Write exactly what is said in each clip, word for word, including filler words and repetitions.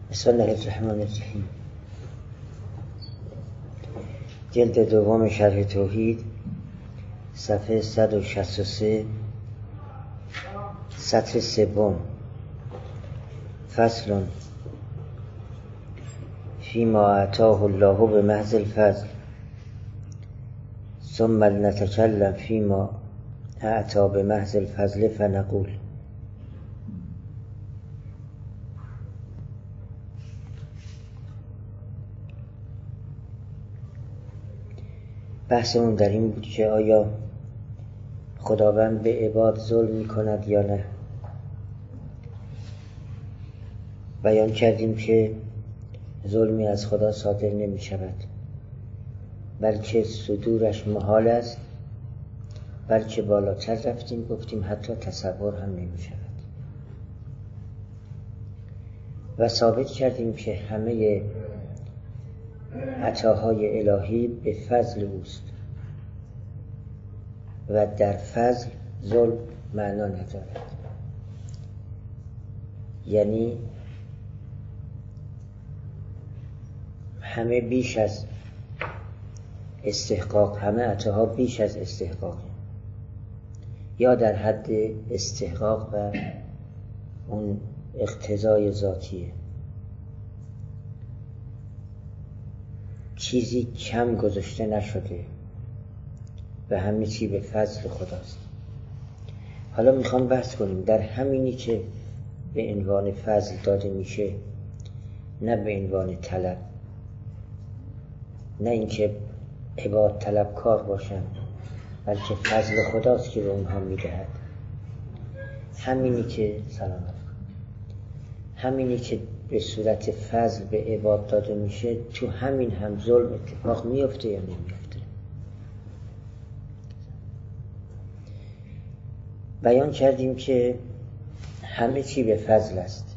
بسم الله الرحمن الرحیم. جلد دوم شرح توحید، صفحه صد و شصت و سه، سطر سوم. فصل فیما اعطاه الله بمحض الفضل ثم لنتکلم فیما اعطا بمحض الفضل فنقول. بحثمون در این بود که آیا خداوند به عباد ظلم می کند یا نه. بیان کردیم که ظلمی از خدا صادر نمی شود، بلکه صدورش محال است، بلکه بالاتر رفتیم گفتیم حتی تصور هم نمی شود. و ثابت کردیم که همه عطاهای الهی به فضل اوست و در فضل ظلم معنا ندارد. یعنی همه بیش از استحقاق، همه عطاها بیش از استحقاق یا در حد استحقاق و اون اقتضای ذاتیه. چیزی کم گذاشته نشده و همه چی به فضل خداست. حالا میخوام بحث کنیم در همینی که به عنوان فضل داده میشه، نه به عنوان طلب، نه اینکه عباد طلبکار باشن، بلکه فضل خداست که به اونها میدهد. همینی که سلام همینی که به صورت فضل به عباد داده میشه، تو همین هم ظلم اتفاق میفته یا نمیفته. بیان کردیم که همه چی به فضل است.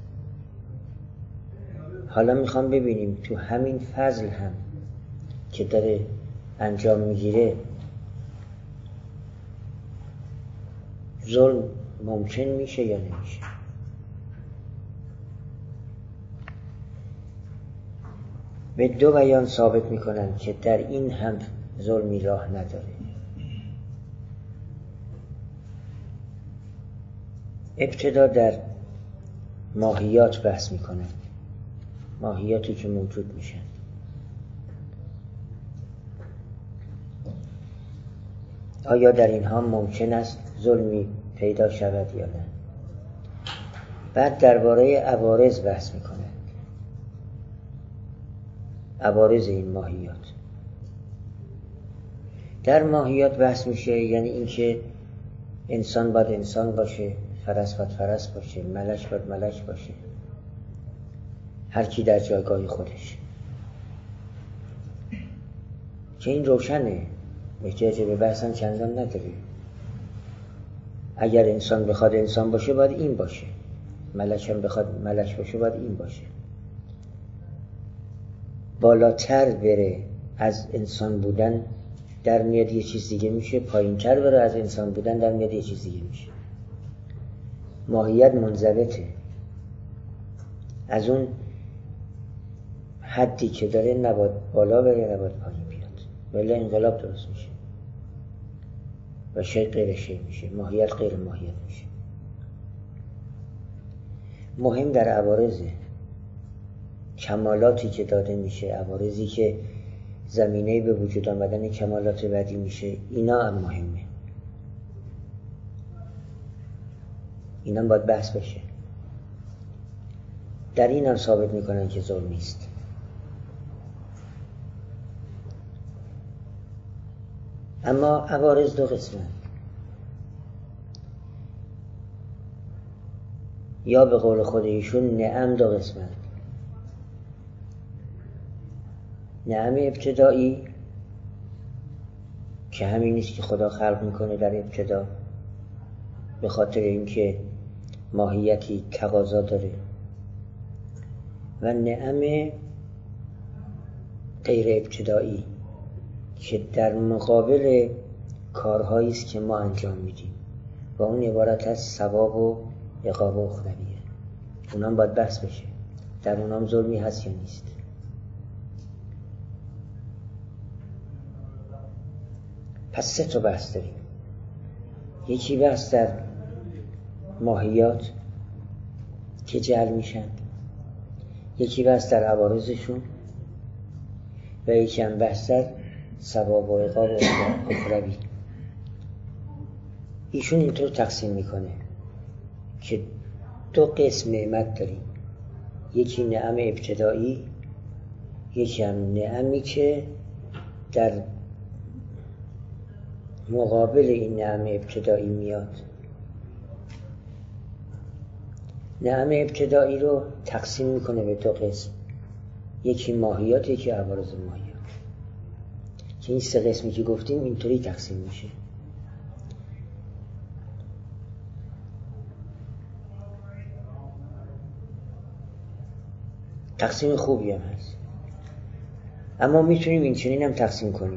حالا میخوام ببینیم تو همین فضل هم که داره انجام میگیره ظلم ممکن میشه یا نمیشه. به دو بیان ثابت میکنن که در این هم ظلمی راه نداره. ابتدا در ماهیات بحث میکنن، ماهیاتی که موجود میشن. آیا در اینها ممکن است ظلمی پیدا شود یا نه؟ بعد درباره عوارض بحث میکنه، عوارض این ماهیات. در ماهیات بحث میشه، یعنی اینکه انسان باید انسان باشه، فرس باید فرس باشه، ملک باید ملک باشه، هر کی در جایگاه خودش. که این روشنه، احتیاج به بحثم چندان نداره. اگر انسان بخواد انسان باشه باید این باشه، ملک هم بخواد ملک باشه باید این باشه. بالاتر بره از انسان بودن در میاد یه چیز دیگه میشه، پایین تر بره از انسان بودن در میاد یه چیز دیگه میشه. ماهیت منضبطه، از اون حدی که داره نباید بالا بره نباید پایین بیاد، ولی انقلاب درست میشه و شی غیر شی میشه، ماهیت غیر ماهیت میشه. مهم در عوارضه، کمالاتی که داده میشه، عوارضی که زمینه به وجود آمدن کمالات بعدی میشه، اینا هم مهمه. اینا باید بحث بشه. در این هم ثابت میکنن که ظلم نیست. اما عوارض دو قسمه، یا به قول خود ایشون نعم دو قسمه. نعم ابتدایی که همین نیست که خدا خلق میکنه در ابتدا به خاطر اینکه ماهیتی تقاضا داره، و نعم غیر ابتدایی که در مقابل کارهایی است که ما انجام میدیم و اون عبارت از ثواب و عقاب و اخرویه. اونام باید بحث بشه. در اونام ظلمی هست یا نیست. پس سه تا بحث داریم. یکی بحث در ماهیات که جعل میشن، یکی بحث در عوارضشون و یکی هم بحث در ثواب و عقاب و اخروی. ایشون اینطور تقسیم میکنه که دو قسم نعمت داریم، یکی نعم ابتدایی، یکی هم نعمی که در مقابل این نعم ابتدایی میاد. نعم ابتدایی رو تقسیم میکنه به دو قسم، یکی ماهیات، یکی عوارض ماهیات، که این سه قسمی که گفتیم اینطوری تقسیم میشه. تقسیم خوبی هم هست، اما میتونیم این چنین هم تقسیم کنیم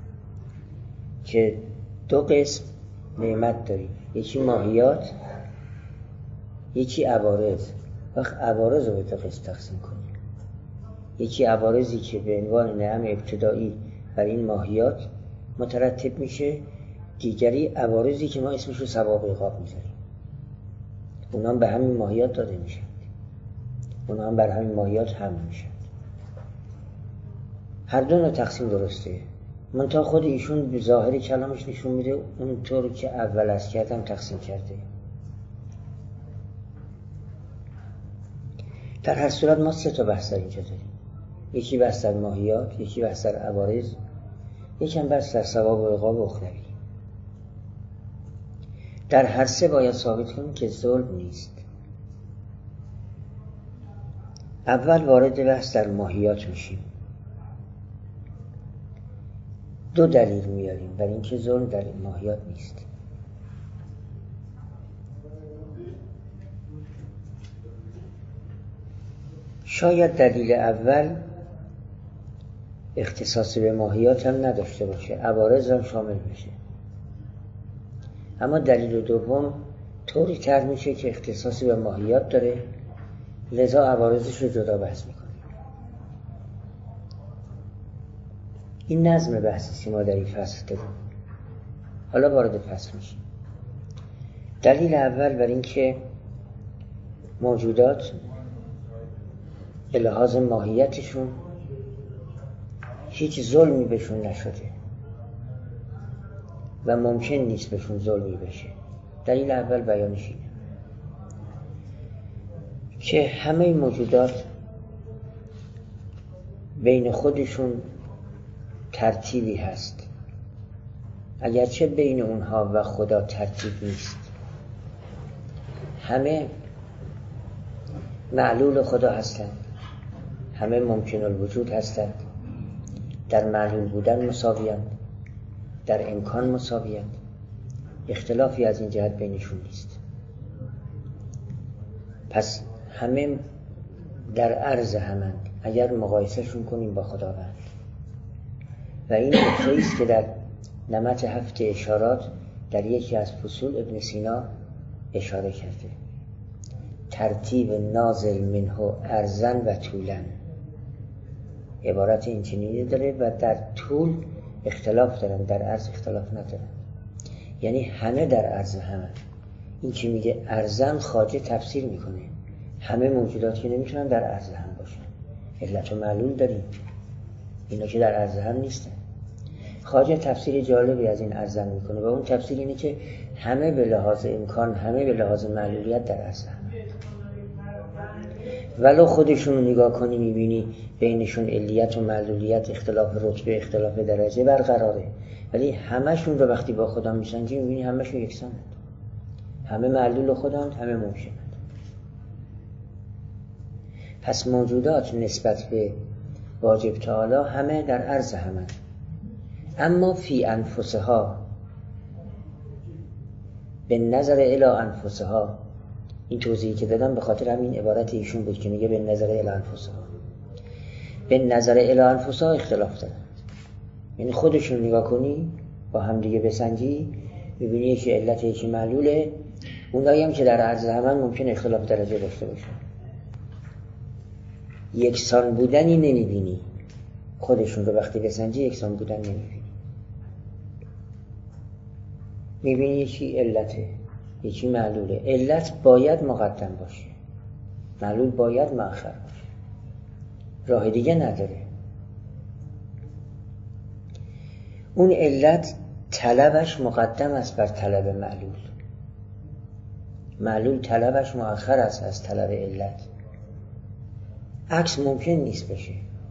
که دو قسم نعمت داریم، یکی ماهیات، یکی عوارض. وقت عوارض رو به دو قسم تقسیم کنیم، یکی عوارضی که به عنوان نعم ابتدایی بر این ماهیات مترتب میشه، دیگری عوارضی که ما اسمش رو ثواب و عقاب میذاریم، اونا هم به همین ماهیات داده میشن، اونا هم بر همین ماهیات هم میشن. هر دو نوع تقسیم درسته، منتها خود ایشون به ظاهر کلامش نشون میده اونطور که اول از کردم تقسیم کرده. در هر صورت ما سه تا بحث در اینجا داریم، یکی بحث در ماهیات، یکی بحث در عوارض، یکی هم بحث در ثواب و عقاب و اخروی. در هر سه باید ثابت کنیم که ظلم نیست. اول وارد بحث در ماهیات میشیم، دو دلیل میاریم برای اینکه ظلم در این ماهیات نیست. شاید دلیل اول اختصاص به ماهیات هم نداشته باشه، عوارض هم شامل بشه، اما دلیل دوم طوری طرح میشه که اختصاصی به ماهیات داره، لذا عوارضش رو جدا بحث میکنه. این نظم بحثی ما در این فصل داریم. حالا وارد فصل میشیم. دلیل اول بر این که موجودات به لحاظ ماهیتشون هیچ ظلمی بهشون نشده و ممکن نیست بهشون ظلمی بشه. دلیل اول بیانش اینه که همه موجودات بین خودشون ترتیبی هست، اگرچه بین اونها و خدا ترتیب نیست. همه معلول خدا هستند، همه ممکن الوجود هستند، در معلول بودن مساویند، در امکان مساویند، اختلافی از این جهت بینشون نیست. پس همه در عرض همند اگر مقایسهشون کنیم با خداوند. و این نکته‌ای است که در نمط هفت اشارات در یکی از فصول ابن سینا اشاره کرده. ترتیب نازل منه ارزن و طولن، عبارت این چنینی داره و در طول اختلاف دارن، در عرض اختلاف ندارن، یعنی همه در عرض همه. این که میگه ارزن خواجه تفسیر میکنه، همه موجودات که نمیتونن در عرض هم باشن، علت و معلول داریم، اینا که در عرض هم نیستن. خواجه تفسیر جالبی از این ارزن میکنه و اون تفسیر اینه که همه به لحاظ امکان، همه به لحاظ معلولیت در عرض هم. ولو خودشون رو نگاه کنی میبینی بینشون علیت و معلولیت، اختلاف رتبه، اختلاف درجه برقراره، ولی همشون رو وقتی با خدا میسنجی میبینی همشون یکسانند، همه معلول خداند، همه ممکنند. پس موجودات نسبت به واجب تعالی همه در عرض همه، اما فی انفسها، به نظر الی انفسها. این توضیحی که دادم به خاطر همین عبارت ایشون بود که میگه به نظر الی انفسها، به نظر الی انفسها اختلاف دارند. یعنی خودشون نگاه کنی با هم دیگه بسنجی میبینی یکی علت یکی معلوله، اونایی هم که در عرض همه ممکن اختلاف درجه داشته باشن. یکسان بودنی نمیبینی. خودشون رو وقتی بسنجی یکسان بودن نمیبینی. میبینی یکی علته، یکی معلوله. علت باید مقدم باشه، معلول باید مؤخر باشه، راه دیگه نداره. اون علت طلبش مقدم است بر طلب معلول، معلول طلبش مؤخر است از طلب علت. عکس ممکن نیست بشه.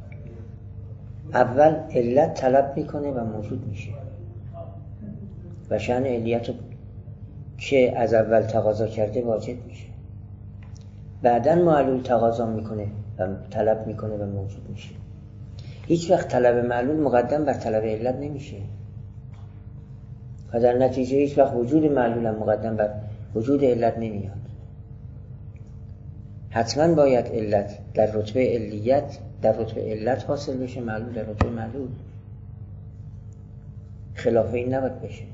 اول علت طلب میکنه و موجود میشه و شأن علیت رو که از اول تقاضا کرده واجد میشه. بعداً معلول تقاضا میکنه و طلب میکنه و موجود میشه. هیچ وقت طلب معلول مقدم بر طلب علت نمیشه و در نتیجه هیچ وقت وجود معلول هم مقدم بر وجود علت نمیاد. حتما باید علت در رتبه علیت در رتبه علت حاصل بشه، معلول در رتبه معلول. خلاف این نباید بشه.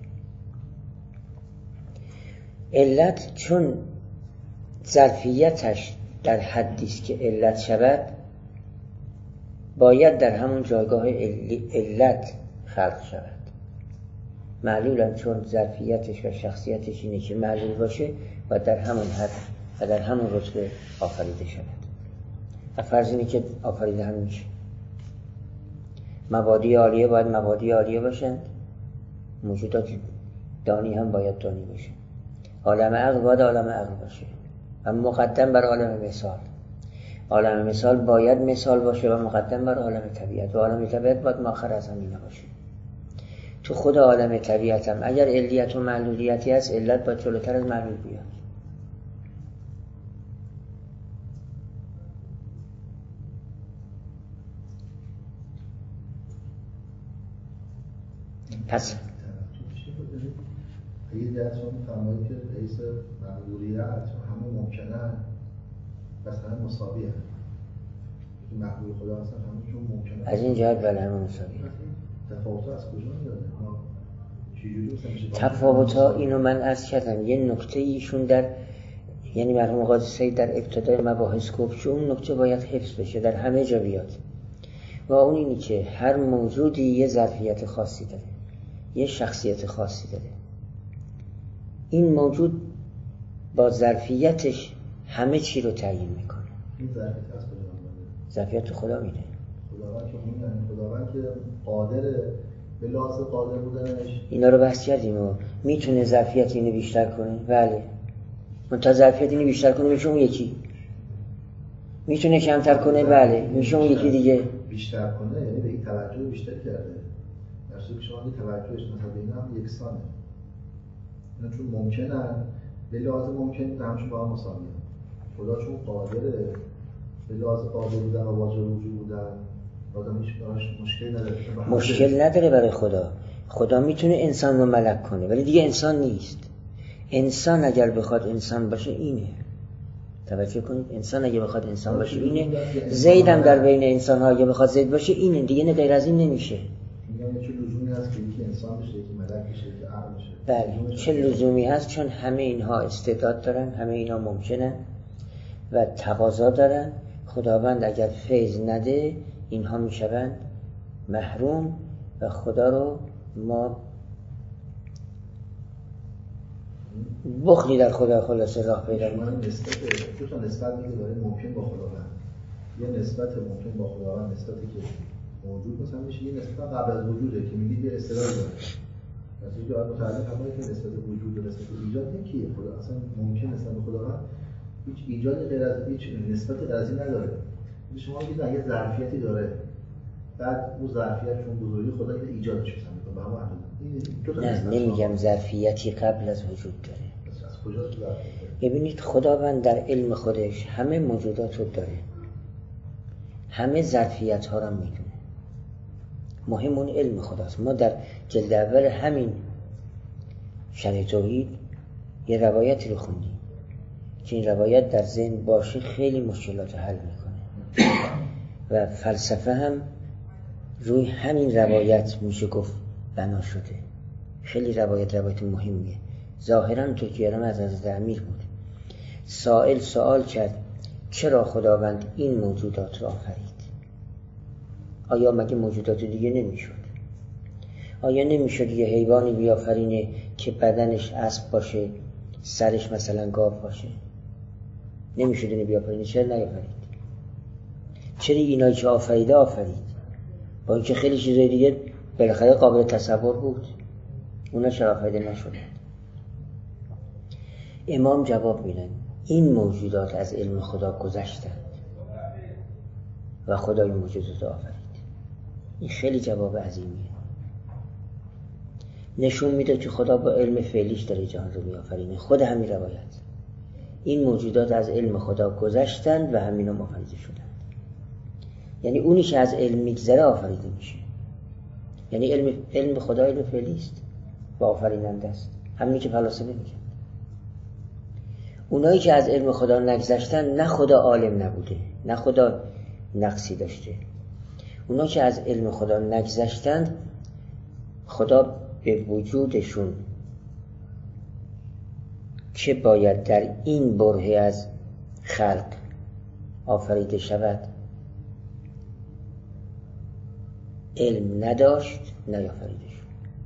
علت چون ظرفیتش در حدی است که علت شود، باید در همون جایگاه علت خلق شود. معلول هم چون ظرفیتش و شخصیتش اینه که معلول باشه و در همون حد و در همون رتبه آفریده شود. و فرض اینه که آفریده هم میشه. مبادی عالیه باید مبادی عالیه باشند، موجودات دانی هم باید دانی باشه. عالم عقل باید عالم عقل باشه و مقدم بر عالم مثال. عالم مثال باید مثال باشه و مقدم بر عالم طبیعت و عالم طبیعت باید مؤخر از همینه باشه. تو خود عالم طبیعت هم اگر علیت و معلولیتی هست، علت باید جلوتر از معلول بیاد. پس یه درس رو میفرمایید که رئیس معلولیت همه ممکنه بس همه مساوی هست. معلول خدا هستن همه ممکنه. از این جهت بله همه مساوی. تفاوت از کجا میاد؟ تفاوت ها اینو من عرض کردم. یه نکته ایشون در یعنی مرحوم قاضی سعید در ابتدای مباحث گفت که اون نکته باید حفظ بشه، در همه جا بیاد. و اون اینی که هر موجودی یه ظرفیت خاصی داره، یه شخصیت خاصی داره. این موجود با ظرفیتش همه چی رو تعیین میکنه. این ظرفیت از کجا میاد؟ ظرفیت خدا میده. خداوند که میگن خداوند که قادره به لحاظ قادر بودنش. اینا رو بحث کردیم و میتونه ظرفیت اینو بیشتر کنه. بله. منتها ظرفیت اینو بیشتر کنه میشه اون یکی. میتونه کمتر کنه. بله. میشه اون یکی دیگه. بیشتر کنه یعنی به این توجه بیشتر کرده. در صورتی که شما این توجهش مثلا به این هم یکسانه. اینا چون ممکنن به لحاظ ممکن همچون با هم مساویه. خدا چون قادره به لحاظ قادر بودن و واجب وجود بودن آدم هیچ مشکلی نداره. مشکل نداره برای خدا. خدا میتونه انسان رو ملک کنه ولی دیگه انسان نیست. انسان اگر بخواد انسان باشه اینه. توجه کنید، انسان اگه بخواد انسان باشه اینه. زید هم در بین انسان ها اگه بخواد زید باشه اینه دیگه، غیر از این نمیشه. میگم چه لزومی هست که یکی انسان بشه، یکی ملک بشه، یکی عقل بشه؟ بله چه لزومی هست؟ چون همه اینها استعداد دارن، همه اینها ممکنن و تقاضا دارن. خداوند اگر فیض نده اینها میشوند محروم و خدا رو ما بخلی در خدا خلاصه راه پیدا می‌کنیم. نسبت دو تا نسبت میگه داره ممکن با خداوند. یه نسبت ممکن با خداوند نسبتی که موجود مثلا میشه، یه نسبت قبل از وجوده که میگید یه اصطلاح داره. مثلا که آدم متعلق همونه که نسبت وجود و نسبت ایجاد یکیه. خدا اصلا ممکن نسبت به خداوند هیچ ایجادی غیر از هیچ نسبتی غیر از این نداره. شما میگید اگه ظرفیتی داره بعد اون ظرفیت چون بزرگی خدا اینو ایجادش می‌کنه به همون اندازه. نه نمیگم ظرفیتی قبل از وجود داره. از کجا ظرفیت؟ ببینید خداوند در علم خودش همه موجودات رو داره، همه ظرفیت ها رو میدونه. مهم اون علم خداست. ما در جلد اول همین شرح توحید یه روایتی رو خوندیم که این روایت در ذهن باشه خیلی مشکلات حل میکنه و فلسفه هم روی همین روایت میشه گفت بنا شده. خیلی روایت روایت مهمیه. ظاهراً تو که از حضرت امیر بود. سائل سوال کرد چرا خداوند این موجودات را آفرید؟ آیا مگه موجودات دیگه نمیشد؟ آیا نمیشد یه حیوانی بیافرینه که بدنش اسب باشه، سرش مثلا گاو باشه؟ نمیشد اینو بیافرینه؟ چرا نیافرید؟ چرا اینایی که آفریده آفرید؟ با اینکه خیلی چیزای دیگه بالاخره قابل تصور بود، اونا چرا آفریده نشدند؟ امام جواب میدن این موجودات از علم خدا گذشتند و خدا این موجودات آفرید. این خیلی جواب عظیمیه، نشون میده که خدا با علم فعلیش داره جهان رو میآفرینه. خود همین روایت، این موجودات از علم خدا گذشتند و همینا آفریده شدند. یعنی اونی که از علم میگذره آفریده میشه. یعنی علم علم خدا علم فعلی است و آفریننده است، همینی که فلاسفه میگن. اونایی که از علم خدا نگذشتن، نه خدا عالم نبوده، نه خدا نقصی داشته. اونایی که از علم خدا نگذشتند، خدا به وجودشون که باید در این برهه از خلق آفریده شود علم نداشت، نیافریده شد.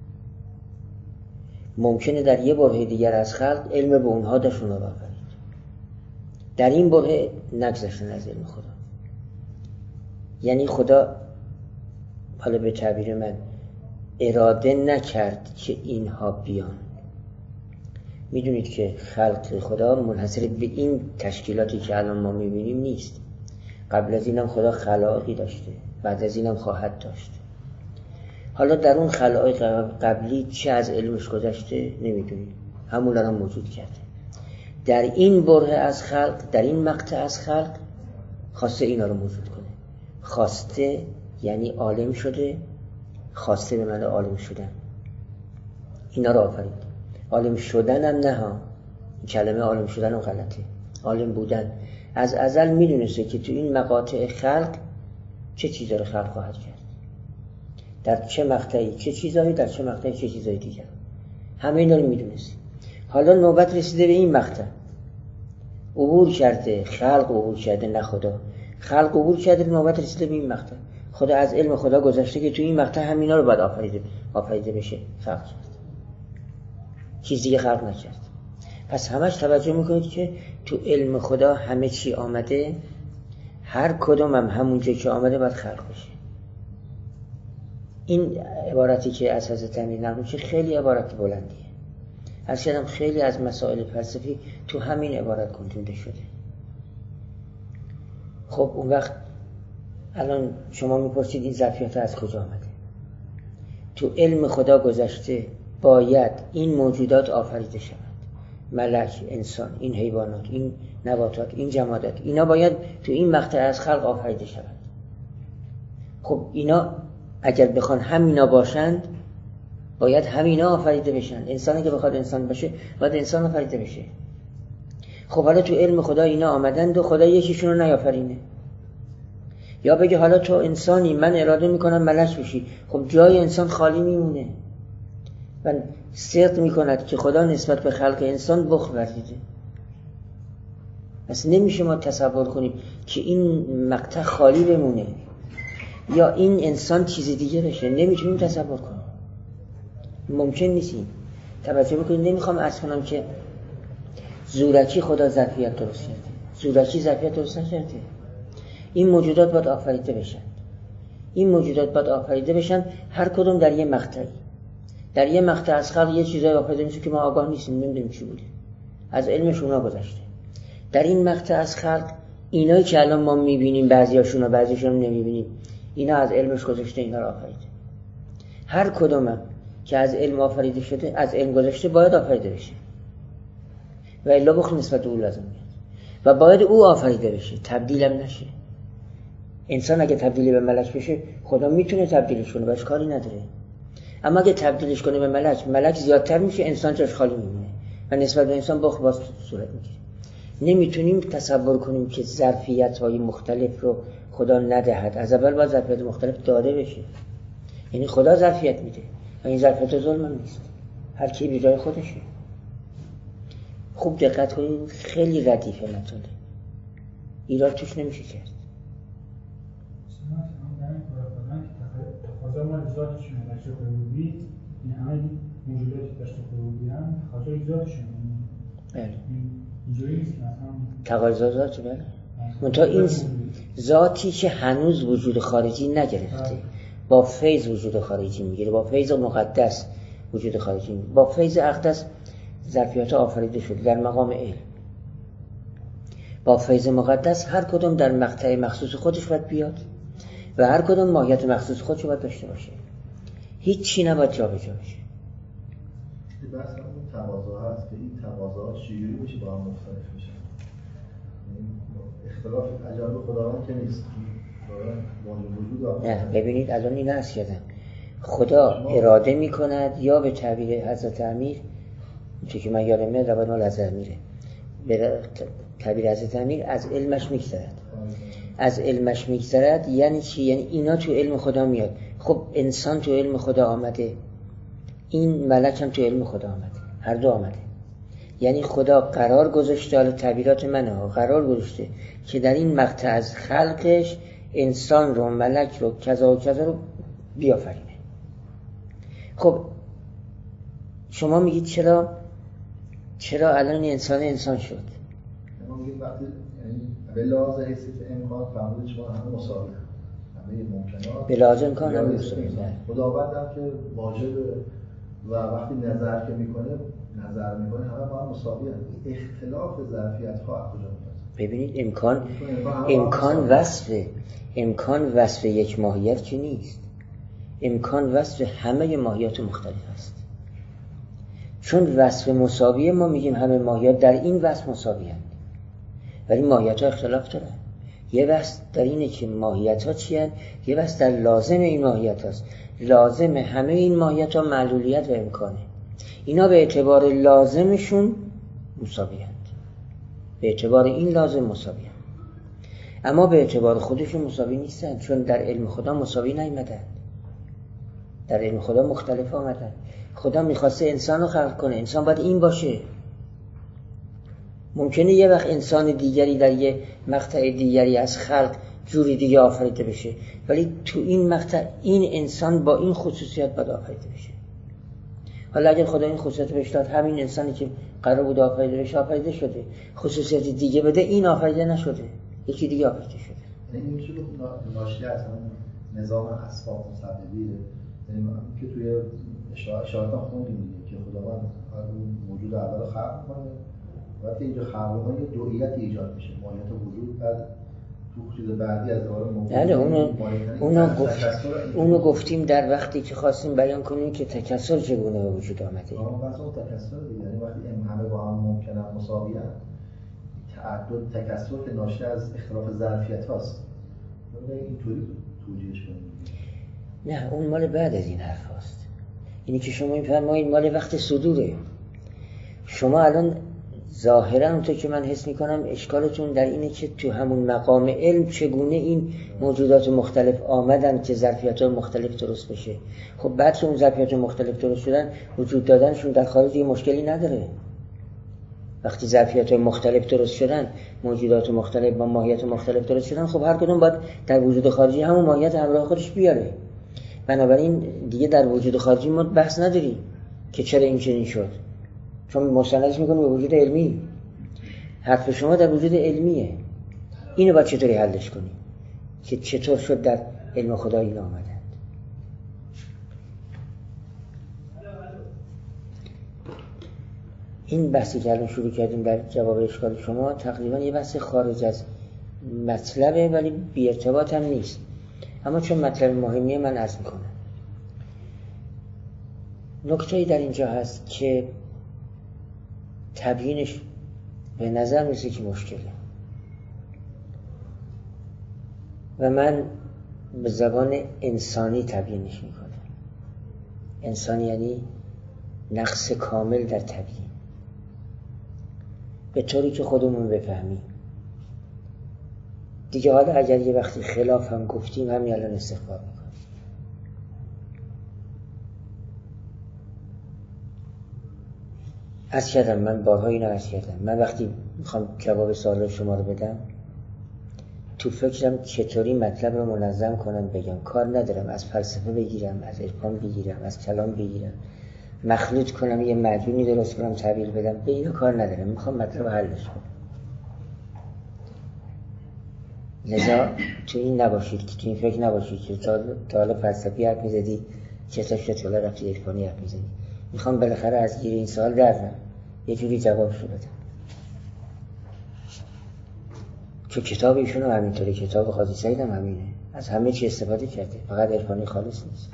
ممکنه در یه برهه دیگر از خلق علم به اونها داشت، اونها رو آفرید. در این برهه نگذشتن از علم خدا. یعنی خدا، حالا به تعبیر من، اراده نکرد که اینها بیان. میدونید که خلق خدا منحصر به این تشکیلاتی که الان ما میبینیم نیست. قبل از اینم خدا خلائقی داشته، بعد از اینم خواهد داشت. حالا در اون خلائق قبلی چه از علمش گذشته نمیدونیم، همون هم موجود کرده. در این برهه از خلق، در این مقطع از خلق خواسته اینا رو موجود کنه. خواسته یعنی عالم شده، خواسته به معنی عالم شدن، اینا رو آفرید. عالم شدن هم نه ها، کلمه عالم شدن هم غلطه. عالم بودن. از ازل میدونسته که تو این مقاطع خلق چه چیزا رو خلق خواهد کرد، در چه مقطعی چه چیزایی، در چه مقطعی چه چیزایی دیگر. همه اینا رو میدونسته. حالا نوبت رسیده به این مقطع، عبور کرده، خلق عبور کرده، نه خدا. خلق عبور کرده، نوبت رسیده به این مقطع. خدا از علم خدا گذشته که تو این مقطع همینا رو باید آفریده آفریده بشه، خلق کرد. چیز دیگه خلق نکرد. پس همش توجه میکنید که تو علم خدا همه چی آمده، هر کدوم هم همون جایی که آمده باید خلق بشه. این عبارتی که از حضرت امیر نقل میشه خیلی عبارت بلندیه. از کردم خیلی از مسائل فلسفی تو همین عبارت گنجونده شده. خب اون وقت الان شما میپرسید این ظرفیت از کجا آمده؟ تو علم خدا گذشته باید این موجودات آفریده شود. ملک، انسان، این حیوانات، این نباتات، این جمادات، اینا باید تو این مقطع از خلق آفریده شود. خب اینا اگر بخوان همینا باشند باید همینا آفریده بشن. انسان اگه بخواد انسان باشه باید انسان آفریده بشه. خب حالا تو علم خدا اینا آمدند و خدا یکیشون رو نیافرینه. یا بگه حالا تو انسانی، من اراده میکنم ملک بشی، خب جای انسان خالی میمونه. و صدق میکند که خدا نسبت به خلق انسان بخل ورزیده. پس نمیشه ما تصور کنیم که این مقطع خالی بمونه یا این انسان چیز دیگه بشه. نمیتونیم تصور کنیم، ممکن نیست. توجه بکنید، نمیخوام عرض کنم که زورکی خدا ظرفیت درست کرده. زورکی ظرفیت درست نکرده. این موجودات باید آفریده بشن. این موجودات باید آفریده بشن، هر کدوم در یه مقطعی. در یه مقطع از خلق یه چیزایی آفریده میشه که ما آگاه نیستیم، نمیدونیم چی بوده. از علمشون ها گذشته. در این مقطع از خلق اینایی که الان ما میبینیم، بعضیاشون و بعضیشون هم نمیبینیم، اینا از علمش گذشته، اینا رو آفریده. هر کدوم که از علم آفریده شده، از علم گذشته، باید آفریده بشه. و الا بخل نسبت او لازم میاد و باید او آفریده بشه، تبدیل هم نشه. انسان اگه تبدیلی به ملک بشه، خدا میتونه تبدیلش کنه، باش کاری نداره. اما اگه تبدیلش کنه به ملک، ملک زیادتر میشه، انسان جاش خالی میمونه و نسبت به انسان بخل باز صورت میگیره. نمیتونیم تصور کنیم که ظرفیت‌های مختلف رو خدا ندهد. از اول باید ظرفیت مختلف داده بشه. یعنی خدا ظرفیت میده و این ظرفیت ظلم نیست، هر کی به جای خودشه. خوب دقت کنید، خیلی ردیفه مطلب. ایراد توش نمیشه کرد. تقاضا مال ذاتشونه در شکل روبی، این همه موجوداتی در شکل روبی هم تقاضای ذاتشونه. بله. اینجوری نیست که مثلا تقاضا ذات بله. منتها این ذاتی که هنوز وجود خارجی نگرفته، با فیض وجود خارجی میگیره، با فیض مقدس وجود خارجی میگیره. با فیض اقدس ظرفیت آفریده شده در مقام علم. با فیض مقدس هر کدوم در مقطع مخصوص خودش باید بیاد و هر کدوم ماهیت مخصوص خودش باید داشته باشه. هیچ چی نباید جا به جا بشه. بحث اون تقاضا هست که این تقاضاها چجوری میشه با هم مختلف میشن. اختلاف عجب خداوند که نیست. نه ببینید الان این هست کردم خدا اراده میکند یا به تعبیر حضرت امیر چون که من یادم میاد روان مال حضرت امیره به تعبیر حضرت امیر از علمش میگذرد. از علمش میگذرد یعنی چی؟ یعنی اینا تو علم خدا میاد. خب انسان تو علم خدا آمده، این ملک هم تو علم خدا آمده، هر دو آمده. یعنی خدا قرار گذاشته، حالا تعبیرات منه ها، قرار گذاشته که در این مقطع از خلقش انسان رو، ملک رو، کذا و کذا رو بیافرینه. خب شما میگید چرا چرا الان انسان انسان شد؟ ما میگیم وقتی به لحاظ حیثیت امکان فهمید شما همه مساوی همه ممکنات به لحاظ امکان همه مساوی خداوند هم که واجبه و وقتی نظر که میکنه نظر میکنه همه با هم مساوی هست. اختلاف ظرفیت ها از کجا میاد؟ ببینید امکان امکان وصف امکان وصف یک ماهیت که نیست. امکان وصف همه ماهیات مختلف است. چون وصف مساویه ما میگیم همه ماهیات در این وصف مساوی هستند، ولی ماهیت ها اختلاف دارن. یه وصف در اینه که ماهیت ها چی هستند، یه وصف در لازم این ماهیت هست. لازم همه این ماهیت ها معلولیت و امکانه. اینا به اعتبار لازمشون مساوی هستند، به اعتبار این لازم مساوی هستند. اما به اعتبار خودشون مساوی نیستن، چون در علم خدا مساوی نیامدن. در علم خدا مختلف آمدن. خدا میخواسته انسان رو خلق کنه، انسان باید این باشه. ممکنه یه وقت انسان دیگری در یه مقطع دیگری از خلق جوری دیگه آفریده بشه، ولی تو این مقطع این انسان با این خصوصیت باید آفریده بشه. حالا اگر خدا این خصوصیت بهش داد، همین انسانی که قرار بود آفریده بشه آفریده شده، خصوصیت دیگه بده این آفریده نشده، یکی دیگه آفریده شده. یعنی این میشه ناشی از همون نظام اسباب مسببیه. یعنی که توی اشارات خوندیم دیگه که خداوند موجود اول رو خلق می‌کنه، وقتی اینجا خلق یه دوئیت ایجاد میشه، ماهیت وجود بعد تو چیز بعدی از دوباره موجود. بله اونو اونو گفت اونو گفتیم در وقتی که خواستیم بیان کنیم که تکثر چگونه به وجود آمده. اما پس اون تکثر دیگه، یعنی وقتی همه با هم ممکنه مساوی هستند، تعدد تکثر که ناشی از اختلاف ظرفیت هاست. من اینطوری توجیهش کنیم. نه اون مال بعد از این حرف هاست. اینی که شما میفرمایید مال وقت صدوره. شما الان ظاهرا اونطور که من حس میکنم اشکالتون در اینه که تو همون مقام علم چگونه این موجودات مختلف آمدن که ظرفیت‌های مختلف درست بشه. خب بعد که اون ظرفیت‌های مختلف درست شدن، وجود دادنشون در خارج یه مشکلی نداره. وقتی ظرفیت‌های مختلف درست شدن، موجودات مختلف با ماهیت مختلف درست شدن، خب هر کدوم باید در وجود خارجی همون ماهیت همراه خودش بیاره. بنابراین دیگه در وجود خارجی ما بحث نداریم که چرا این چنین شد، چون مستندش میکنه به وجود علمی. حرف شما در وجود علمیه. اینو باید چطوری حلش کنی که چطور شد در علم خدا این آمدند. این بحثی که الان شروع کردیم در جواب اشکال شما تقریبا یه بحث خارج از مطلبه، ولی بی ارتباط هم نیست. اما چون مطلب مهمیه من عرض میکنم. نکته‌ای در اینجا هست که تبیینش به نظر میسه که مشکله و من به زبان انسانی تبیینش میکنم. انسانی یعنی نقص کامل در تبیین، به طوری که خودمون بفهمیم. دیگه حالا اگر یه وقتی خلاف هم گفتیم همین الان استخبار میکنم. عرض کردم، من بارها اینو عرض کردم، من وقتی میخوام جواب سوال شما رو بدم تو فکرم چطوری مطلب رو منظم کنم بگم. کار ندارم از فلسفه بگیرم، از عرفان بگیرم، از کلام بگیرم، مخلوط کنم یه مجموعی درست کنم تعبیر بدم، به اینا کار ندارم. میخوام مطلب حلش کنم. لذا تو این نباشید که تو این فکر نباشید که تا حالا فلسفی حرف میزدی چطور شد تا حالا رفتی عرفانی حرف میزدی. میخوام بالاخره از گیر این سوال درم یه جوری جوابشو بدم. چون کتاب ایشون هم همینطوره، کتاب قاضی سعید هم همینه، از همه چی استفاده کرده، فقط عرفانی خالص نیست.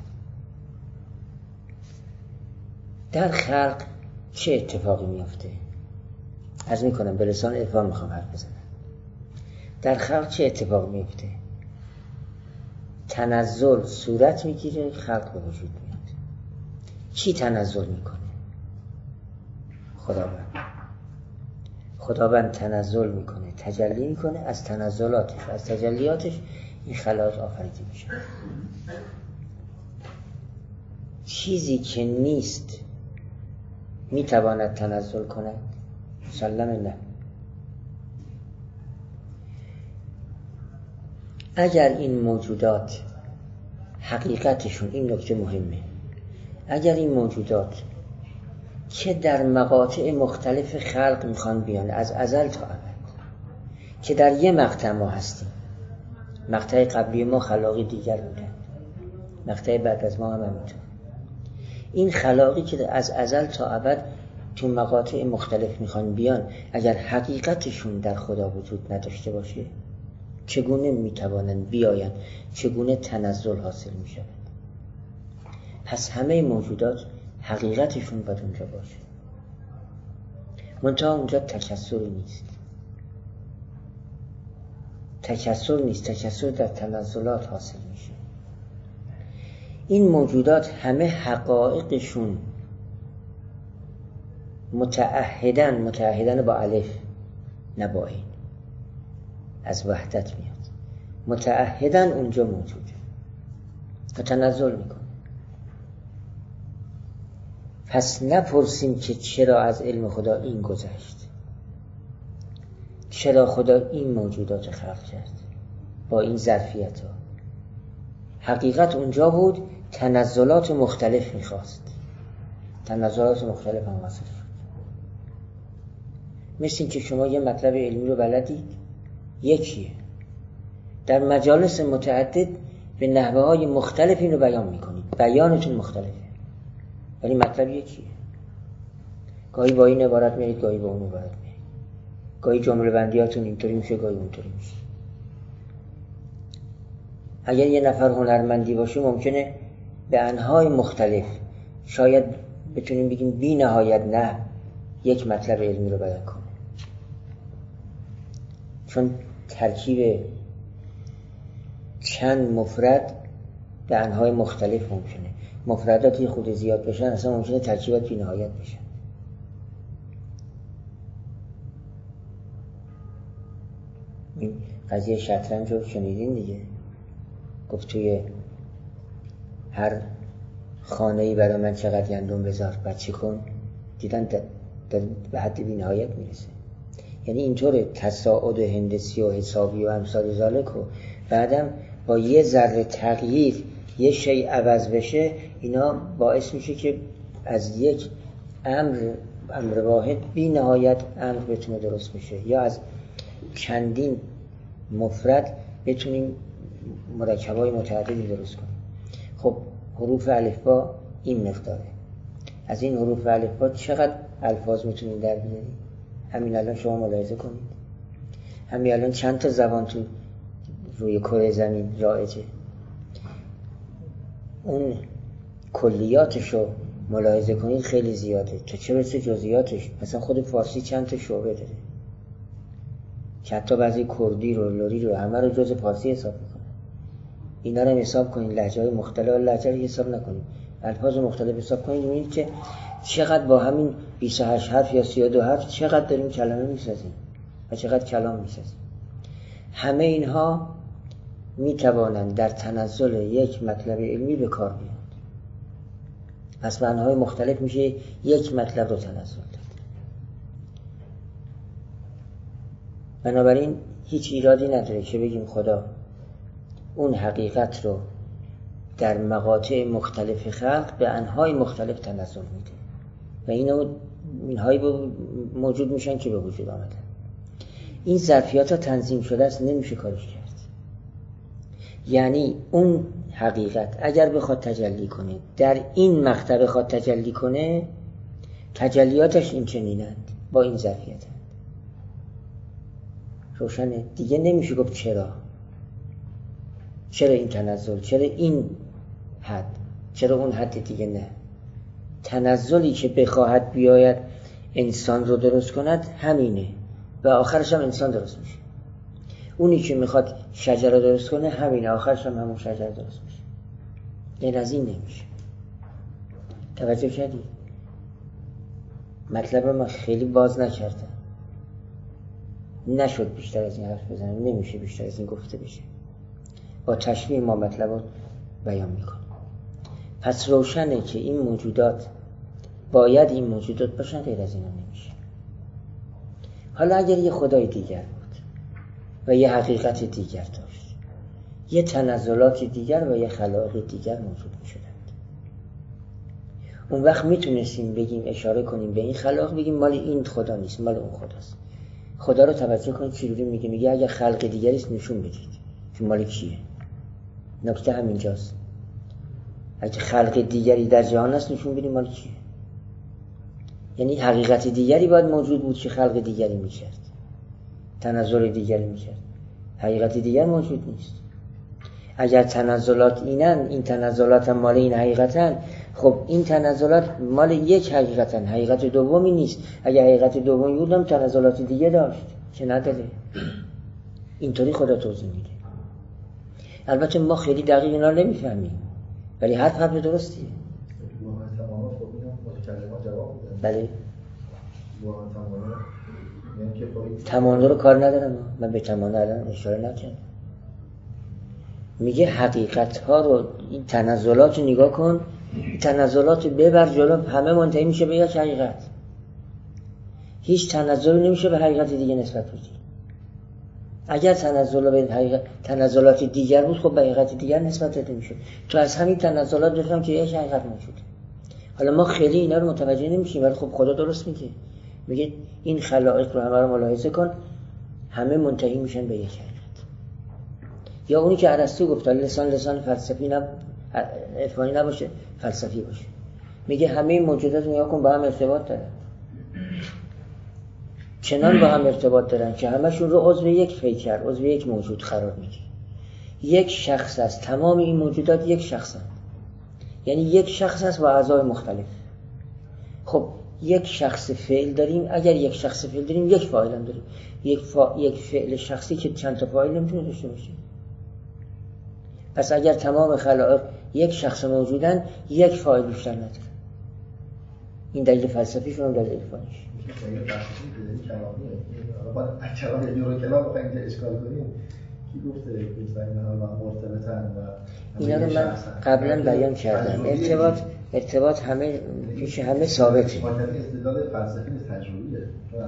در خلق چه اتفاقی میفته؟ عرض میکنم به لسان عرفان میخوام حرف بزنم. در خلق چه اتفاق میفته؟ تنزل صورت میگیره، خلق به وجود میاد. چی تنزل میکنه؟ خداوند. خداوند تنزل میکنه، تجلی میکنه، از تنزلاتش، از تجلیاتش این خلایق آفریده میشه. چیزی که نیست میتواند تنزل کند؟ مسلماً نه. اگر این موجودات حقیقتشون، این نکته مهمه، اگر این موجودات که در مقاطع مختلف خلق میخوان بیان از ازل تا ابد، که در یه مقطع ما هستیم، مقطع قبلی ما خلاقی دیگر بودن، مقطع بعد از ما هم همینطور، این خلاقی که از ازل تا ابد تو مقاطع مختلف میخوان بیان، اگر حقیقتشون در خدا وجود نداشته باشه چگونه میتوانن بیاین؟ چگونه تنزل حاصل میشه؟ پس همه موجودات حقیقتشون باید اونجا باشه، منتها اونجا تکثری نیست. تکثر نیست، تکثر در تنزلات حاصل میشه. این موجودات همه حقایقشون متعهدن، متعهدن با الف نه با عین، از وحدت میاد، متعهدن اونجا موجوده و تنزل میکنه. پس نپرسیم که چرا از علم خدا این گذشت، چرا خدا این موجودات خلق کرد با این ظرفیت ها. حقیقت اونجا بود، تنزلات مختلف میخواست، تنزلات مختلف هم حاصل شد. مثل این که شما یه مطلب علمی رو بلدید، یکیه، در مجالس متعدد به نحوه های مختلف این رو بیان میکنید، بیانتون مختلفه ولی مطلب یکیه. گاهی با این عبارت میرید، گاهی با اون عبارت میرید، گاهی جمله بندیاتون اینطوری میشه، گاهی اونطوری میشه. اگر یه نفر هنرمندی باشه ممکنه به انواع مختلف، شاید بتونیم بگیم بی نهایت نه، یک مطلب علمی رو بیان کنه، چون ترکیب چند مفرد به انواع مختلف ممکنه. مفرداتی خود زیاد بشن اصلا ممکنه ترکیبات بی نهایت بشن. این قضیه شطرنج رو شنیدین دیگه، گفت توی هر خانه‌ای برای من چقدر گندم بذار، بچه کن، دیدن به حد بی نهایت میرسه. یعنی اینطور تصاعد هندسی و حسابی و امثال ذالک و بعدم با یه ذره تغییر یه شی عوض بشه، اینا باعث میشه که از یک امر امر واحد بی نهایت امر بتونه درست بشه، یا از چندین مفرد بتونیم مرکبای متعددی درست کنیم. خب حروف الفبا این مقداره. از این حروف الفبا چقدر الفاظ میتونیم در بیاریم؟ همین الان شما ملاحظه کنید، همین الان چند تا زبان تو روی کره زمین رایجه، اون کلیاتشو ملاحظه کنید خیلی زیاده، تا چه برسه جزئیاتش. مثلا خود فارسی چند تا شعبه داره، چند تا بعضی کردی رو، لری رو، همه رو جز فارسی حساب میکنه. اینا رو حساب کنید، لهجه‌های مختلف، لهجه رو حساب نکنید، الفاظ مختلف حساب کنید، میبینید که چقدر با همین بیست و هشت حرف یا سی و دو حرف چقدر داریم کلمه میسازیم و چقدر کلام میسازیم. همه اینها میتوانند در تنزل یک مطلب علمی به کار بیاند. پس معناهای مختلف میشه یک مطلب رو تنزل داد. بنابراین هیچ ایرادی نداره که بگیم خدا اون حقیقت رو در مقاطع مختلف خلق به انواع مختلف تنزل میده و اینو اینهایی موجود میشن که به وجود آمدن. این ظرفیات ها تنظیم شده است، نمیشه کارش کرد. یعنی اون حقیقت اگر بخواد تجلی کنه، در این مقطع بخواد تجلی کنه، تجلیاتش این چنینند، با این ظرفیت هست. روشنه دیگه، نمیشه گفت چرا چرا این تنزل، چرا این حد، چرا اون حد دیگه نه. تنزلی که بخواهد بیاید انسان رو درست کند همینه و آخرش هم انسان درست میشه. اونی که میخواد شجره درست کنه همینه، آخرش هم همون شجره درست میشه. غیر از این نمیشه. توجه کردی؟ مطلب من خیلی باز نکردم، نشد بیشتر از این حرف بزنم، نمیشه بیشتر از این گفته بشه. با تشریح ما مطلب رو بیان میکنم. پس روشنه که این موجودات باید این موجودات باشن، غیر از این نمیشه. حالا اگر یه خدای دیگر بود و یه حقیقت دیگر داشت، یه تنزلات دیگر و یه خلائق دیگر موجود میشدند، اون وقت میتونستیم بگیم، اشاره کنیم به این خلائق، بگیم مال این خدا نیست، مال اون خداست. خدا رو توجه کنید چجوری میگه، میگه اگه خلق دیگری است نشون بدید که مال کیه. نکته همینجاست. اگه خلق دیگری در جهان است نشون بدید مال کیه. یعنی حقیقت دیگری باید موجود بود که خلق دیگری میکرد، تنزل دیگری میکرد. حقیقت دیگر موجود نیست. اگر تنزلات اینن، این تنزلات هم مال این حقیقتن، خب این تنزلات مال یک حقیقتن، حقیقت دومی نیست. اگر حقیقت دومی بودم تنزلات دیگه داشت که نداره. اینطوری خدا توضیح میده. البته ما خیلی دقیق اینا نمیفهمیم، ولی حرف حرف درستیه. بله تمانا رو کار ندارم، من به تمانا الان اشاره نکردم. میگه حقیقت ها رو، این تنزلات رو نگاه کن، تنزلات ببر جلو، همه منتهی میشه به یک حقیقت. هیچ تنزلی نمیشه به حقیقت دیگه نسبت بدی. اگر تنزل به حقیقت تنزلات دیگر بود، خب به حقیقت دیگر نسبت داده میشه. تو از همین تنزلات بفهم که یک حقیقت موجوده. حالا ما خیلی اینا رو متوجه نمیشیم، ولی خب خدا درست میگه. میگه این خلائق رو همه رو ملاحظه کن، همه منتهی میشن به یک حقیقت. یا اونی که ارسطو گفت لسان لسان فلسفی نب... عرفانی نباشه، فلسفی باشه. میگه همه موجودات نگاه کن با هم ارتباط دارن، چنان با هم ارتباط دارن که همشون رو عضو یک فیکر، عضو یک موجود قرار میده. یک شخص است، تمام این موجودات یک شخص هست. یعنی یک شخص است با اعضای مختلف. خب یک شخص فعل داریم، اگر یک شخص فعل داریم یک فاعل هم داریم. یک, فا... یک فعل شخصی که چند تا فاعل نمیتونه داشته باشه. پس اگر تمام خلائق یک شخص موجودن، یک فاعل بیشتر نداره. این دلیل فلسفیشون هم دلیل عرفانیش. کلام یه جور کلام بخوایم اینجا اشکال کنیم، کی گفته که اینها مرتبطن و اینا رو من قبلا بیان کردم. ارتباط ارتباط همه پیش همه ثابته. ماجرای استدلال فلسفی نیست، تجربیه.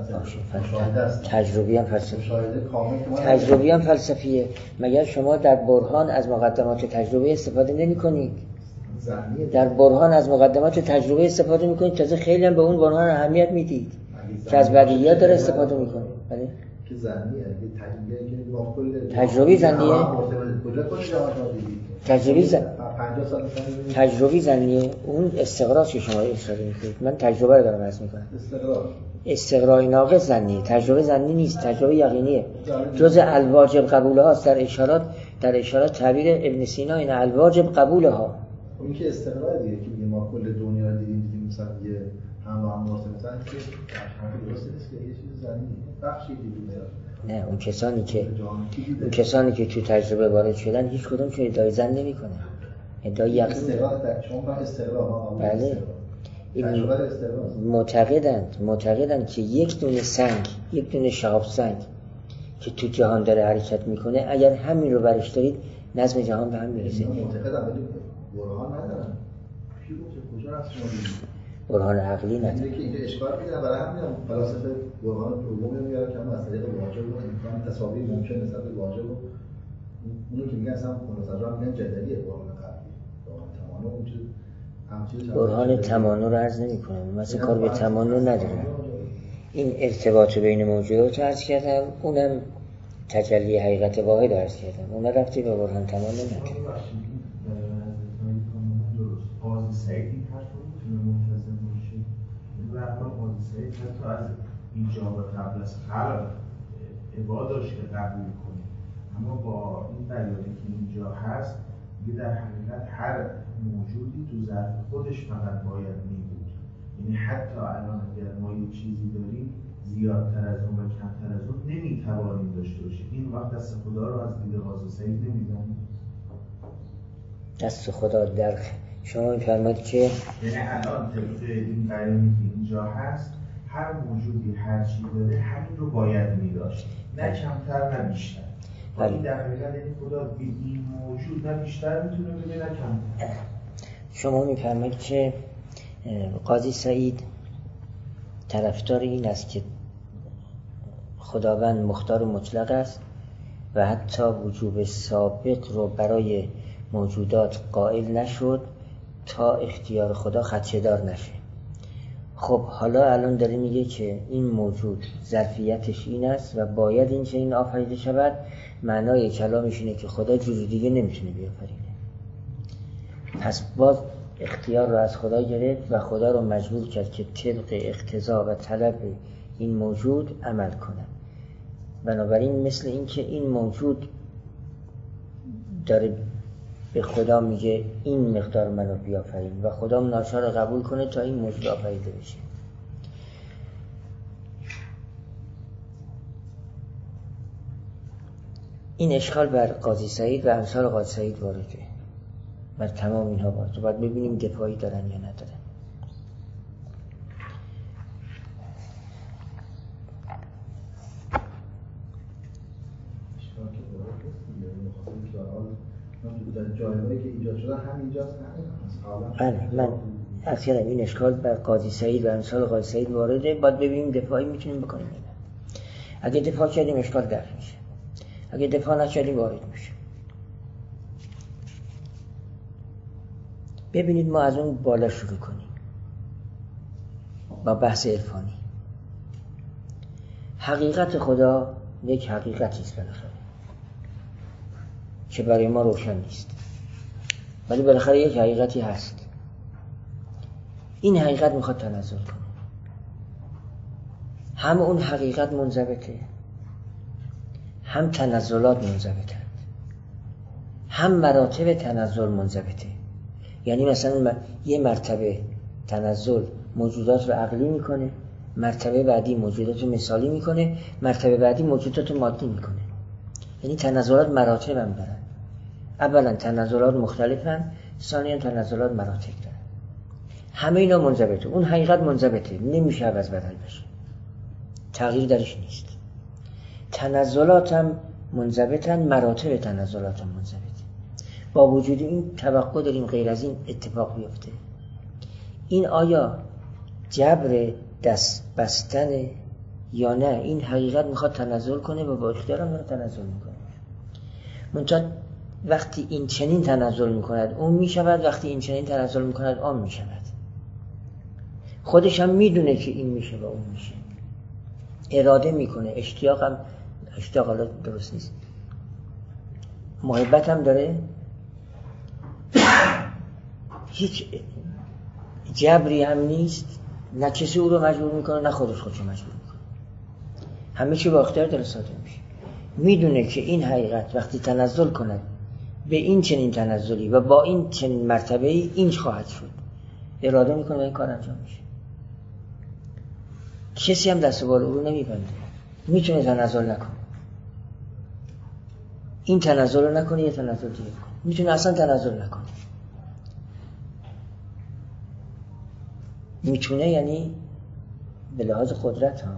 تجربی هم فلسفیه. تجربی هم فلسفیه. مگر شما در برهان از مقدمات تجربه استفاده نمی کنید؟ در برهان از مقدمات تجربه استفاده می کنید، تازه خیلی هم به اون برهان اهمیت میدید که از بدیهیات داره استفاده می کنید. بله؟ که زنیه، تجربیه که با کل تجربی زنیه؟ کجا کجا جهان تجربی زن... تجربی زنیه. اون استقراض که شما اشاره میکنید، من تجربه رو دارم عرض میکنم. استقراض استقراء ناقص زنیه، تجربه زنی نیست، تجربه یقینیه. جز الواجب قبوله هاست. در اشارات در اشارات تعبیر ابن سینا این الواجب قبوله ها. اون که استقراء دیگه که ما کل دنیا رو دیدیم دیدیم مثلا یه هم هم مرتبطن که همه درست نیست که یه چیز زنی بخشی دیگه. نه اون کسانی که اون کسانی که تو تجربه وارد شدن هیچ کدوم که ادعای زن نمیکنه، ادعای یقین. استقراء شما استقراء بله این معتقدند معتقدند که یک دونه سنگ، یک دونه شهاب سنگ که تو جهان داره حرکت میکنه، اگر همین رو برش دارید نظم جهان به هم میرسه. معتقدم ولی برهان ندارن. کی گفته کجا هست شما؟ برهان عقلی نداره. اینه که اینجا اشکال میگیرن، برای همین هم فلاسفه برهان دومی رو میارن که هم از طریق واجب و امکان تساوی ممکن نسبت به واجب و اونو که میگن اصلا متفاوت میگن جدلیه برهان قبلی. برهان تمانع اون چیز برهان تمانع رو عرض نمی‌کنم، مثلا کار به تمانع نداره. این ارتباط بین موجودات رو عرض کردم، اونم تجلی حقیقت واحد عرض کردم، اون رفتی به برهان تمانع نداره. قاضی سعید این حرف رو میتونه منتظم باشه؟ این رفتار قاضی سعید حتی از ایجاب قبل از خلق عباداش که قبول کنه، اما با این بیانی که اینجا هست دیگه در حقیقت هر موجودی تو ظرف خودش فقط باید میبود. یعنی حتی الان اگر ما یه چیزی داریم زیادتر از اون و کمتر از اون نمیتوانیم داشته باشیم. این وقت دست خدا رو از دید قاضی سعید نمیزنیم. دست خدا در شما می‌فرمایید که یعنی الان طبق این بیانی که اینجا هست هر موجودی هر چی داره همین رو باید می‌داشت، نه کمتر نه بیشتر. این در حقیقت یعنی خدا به این موجود نه بیشتر میتونه بده نه کمتر. شما می‌فرمایید که قاضی سعید طرفدار این است که خداوند مختار مطلق است و حتی وجوب سابق رو برای موجودات قائل نشد تا اختیار خدا خدشه‌دار نشه. خب حالا الان داره میگه که این موجود ظرفیتش این است و باید این چنین آفریده شود. معنای کلامش اینه که خدا جور دیگه نمیتونه بیافرینه. پس باز اختیار رو از خدا گرفت و خدا رو مجبور کرد که طبق اقتضا و طلب این موجود عمل کنه. بنابراین مثل این که این موجود داره به خدا میگه این مقدار منو بیافرین و خدا ناچار قبول کنه تا این موجود آفریده بشه. این اشکال بر قاضی سعید و امثال قاضی سعید وارده، بر تمام اینها وارده. باید ببینیم دفاعی دارن یا ندارن. جایگاهی که ایجاد شده همینجاست. بله من از کردم این اشکال بر قاضی سعید و امثال قاضی سعید وارده. باید ببینیم دفاعی میتونیم بکنیم یا نه. اگه دفاع کردیم اشکال دفع میشه، اگه دفاع نکردیم وارد میشه. ببینید ما از اون بالا شروع کنیم با بحث عرفانی. حقیقت خدا یک حقیقتی است بالاخره که برای ما روشن نیست، ولی بالاخره یک حقیقتی هست. این حقیقت میخواد تنزل کنه. هم اون حقیقت منضبطه، هم تنزلات منضبطه، هم مراتب تنزل منضبطه. یعنی مثلا یه مرتبه تنزل موجودات رو عقلی میکنه، مرتبه بعدی موجودات رو مثالی میکنه، مرتبه بعدی موجودات رو مادی میکنه. یعنی تنزلات مراتب هم دارن. اولا تنزلات مختلفن، ثانیاً تنزلات مراتب دارن. همه اینا منضبطه. اون حقیقت منضبطه، نمیشه عوض بدل بشه، تغییر درش نیست. تنزلات هم منضبطن، مراتب تنزلات هم منضبطه. با وجود این توقع داریم غیر از این اتفاق بیفته. این آیا جبر دست بستن یا نه؟ این حقیقت میخواد تنزل کنه و با اختیار هم داره تنزل میکنه. منتها وقتی این چنین تنزل میکند اون میشود، وقتی این چنین تنزل میکند آن میشود. خودش هم میدونه که این میشه و اون میشه، اراده میکنه. اشتیاق هم، اشتیاق حالا درست نیست، محبت هم داره. هیچ جبری هم نیست، نه کسی او رو مجبور میکنه نه خودش خودشو مجبور میکنه. همه چی با اختیار داره صادر میشه. میدونه که این حقیقت وقتی تنزل کند به این چنین تنزلی و با این چنین مرتبه‌ای اینج خواهد شد، اراده میکنه و این کار انجام میشه. کسی هم دست بالا او رو نمیبنده. میتونه تنزل نکنه، این تنزل رو نکنه یه تنزل دیگه کنه. میتونه اصلا تنزل نکنه. میتونه یعنی به لحاظ قدرت ها.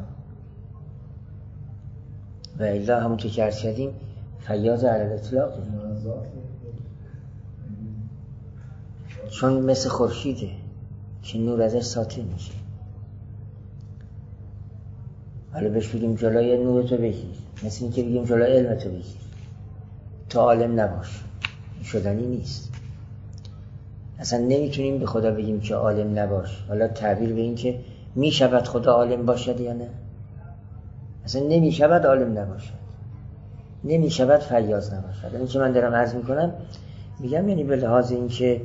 و الا همونطور که عرض کردیم فیاض علی الاطلاق، چون مثل خورشیده که نور ازش ساطع میشه. حالا بهش بگیم جلوی نور تو بگیر، مثل این که بگیم جلوی علم تو بگیر، تو عالم نباش، شدنی نیست. اصلا نمیتونیم به خدا بگیم که عالم نباش. حالا تعبیر به این که میشود خدا عالم باشد یا نه، اصلا نمیشود عالم نباشد، نمیشود فیاض نباشد. این که من دارم عرض میکنم میگم یعنی به لحاظ این که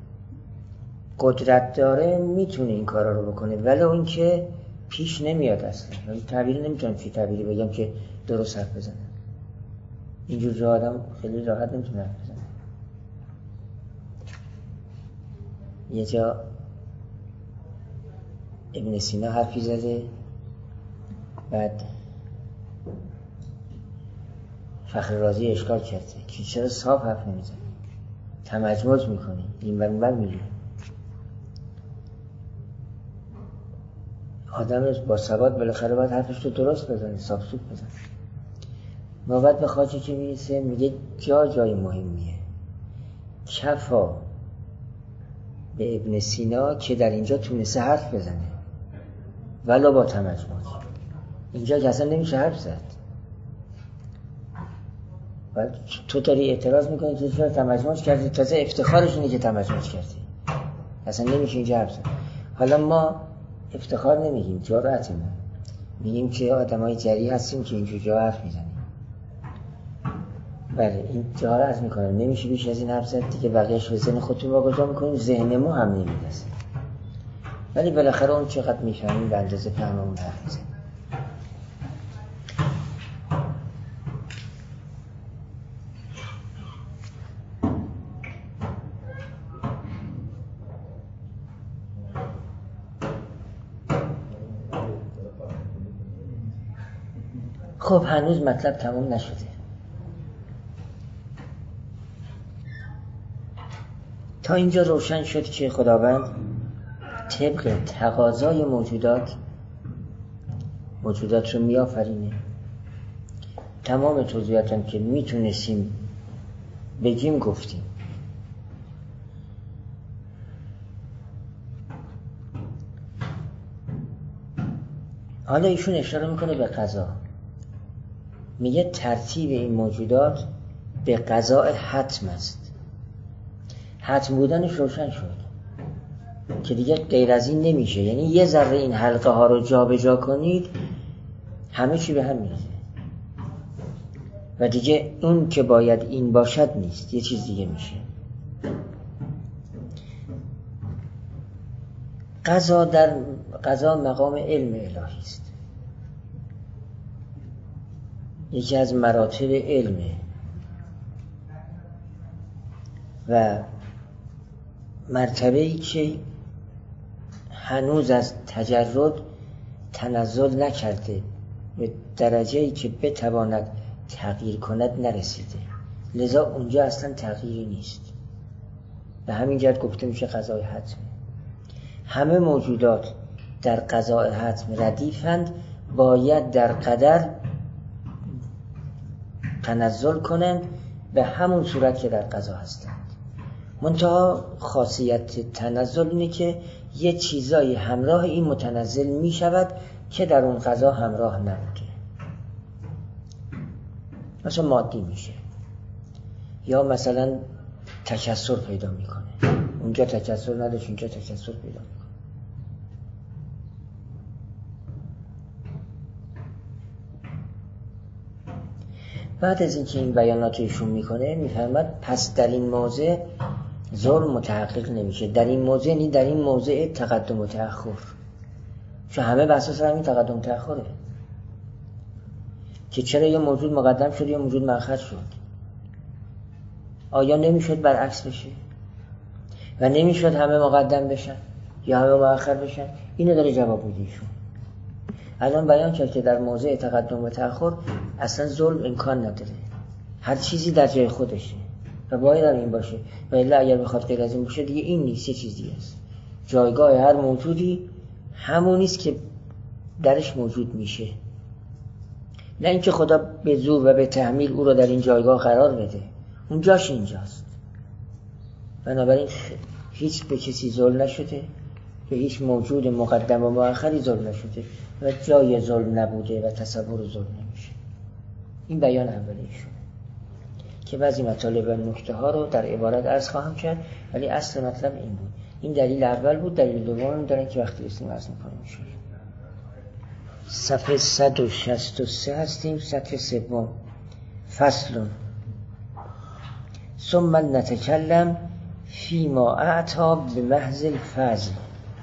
قدرت داره میتونه این کارا رو بکنه، ولی اون که پیش نمیاد اصلا. ولی تعبیری نمیتونم چی تعبیری بگم که درست حرف بزنم. اینجور جا آدم خیلی راحت نمیتونه حرف بزنه. یه جا ابن سینا حرفی زده، بعد فخر رازی اشکال کرده که چرا صاف حرف نمیزنی، تمجمج میکنی، این بر اون بر میری. آدم با ثبات بالاخره باید حرفش رو درست بزنه، صاف سوت بزنه. نوبت به خواجه که میرسه میگه جا جای مهمیه، کفا به ابن سینا که در اینجا تونسته حرف بزنه ولی با تمجمج. اینجا که اصلا نمیشه حرف زد. بعد تو داری اعتراض میکنی که چرا تمجمج کردی، تازه افتخارش اینه که تمجمج کردی، اصلا نمیشه اینجا حرف زد. حالا ما افتخار نمیگیم، جرأتمون میگیم که آدمای جریح هستیم که اینجور جا حرف میزنیم. بله این جا رو عرض میکنم، نمیشه بیش از این حرف زد دیگه، بقیهش به ذهن خودتون واگذار میکنیم، ذهن ما هم نمیرسه، ولی بالاخره اون چقدر میفهمیم به اندازه فهممون حرف میزنیم. خب هنوز مطلب تموم نشده. تا اینجا روشن شد که خداوند طبق تقاضای موجودات موجودات رو میآفرینه. تمام توضیحاتم که میتونستیم بگیم گفتیم. حالا ایشون اشاره میکنه به قضا، میگه ترتیب این موجودات به قضاء حتم است. حتم بودنش روشن شد که دیگه غیر از این نمیشه، یعنی یه ذره این حلقه ها رو جا به جا کنید همه چی به هم میریزه و دیگه اون که باید این باشد نیست، یه چیز دیگه میشه. قضا در قضا مقام علم الهی است، یکی از مراتب علمه و مرتبه‌ای که هنوز از تجرد تنزل نکرده، به درجه‌ای که بتواند تغییر کند نرسیده، لذا اونجا اصلا تغییری نیست. به همین جهت گفته میشه قضای حتم. همه موجودات در قضای حتم ردیفند، باید در قدر تنزل کنند به همون صورت که در قضا هستند. منتها خاصیت تنزل اینه که یه چیزایی همراه این متنزل می شود که در اون قضا همراه نبوده. مثلا مادی میشه، یا مثلا تکثر پیدا میکنه، اونجا تکثر نداشت اونجا تکثر پیدا میکنه. بعد از اینکه این بیانات ایشون میکنه میفهمد پس در این موضع ظلم متحقق نمیشه. در این موضع یعنی در این موضع تقدم و تأخر، چون همه بحثا سر همین تقدم و تأخره که چرا یه موجود مقدم شد یا موجود مؤخر شد. آیا نمیشد برعکس بشه و نمیشد همه مقدم بشن یا همه مؤخر بشن؟ اینو داره جواب میده ایشون. الان بیان کرد که در موضع تقدم و تأخر اصلا ظلم امکان نداره، هر چیزی در جای خودشه و باید هم این باشه، و الا اگر بخواد غیر از این باشه دیگه این نیست، یه چیز دیگه است. جایگاه هر موجودی همونیست که درش موجود میشه، نه اینکه خدا به زور و به تحمیل او رو در این جایگاه قرار بده، اون جاش اینجاست. بنابراین هیچ به کسی ظلم نشده، به هیچ موجود مقدم و مؤخری ظلم نشده و جای ظلم نبوده و تصور ظلم نمیشه. این بیان اولیه شد که بعضی مطالب و نکته ها رو در عبارت عرض خواهم کرد، ولی اصل مطلب این بود. این دلیل اول بود. دلیل دوم دارن که وقتی اسم عرض میکنیم میشه. صفحه صد و شصت و سه هستیم، سطر سوم. فصل ثم نتکلم فیما اعطا بمحض الفضل.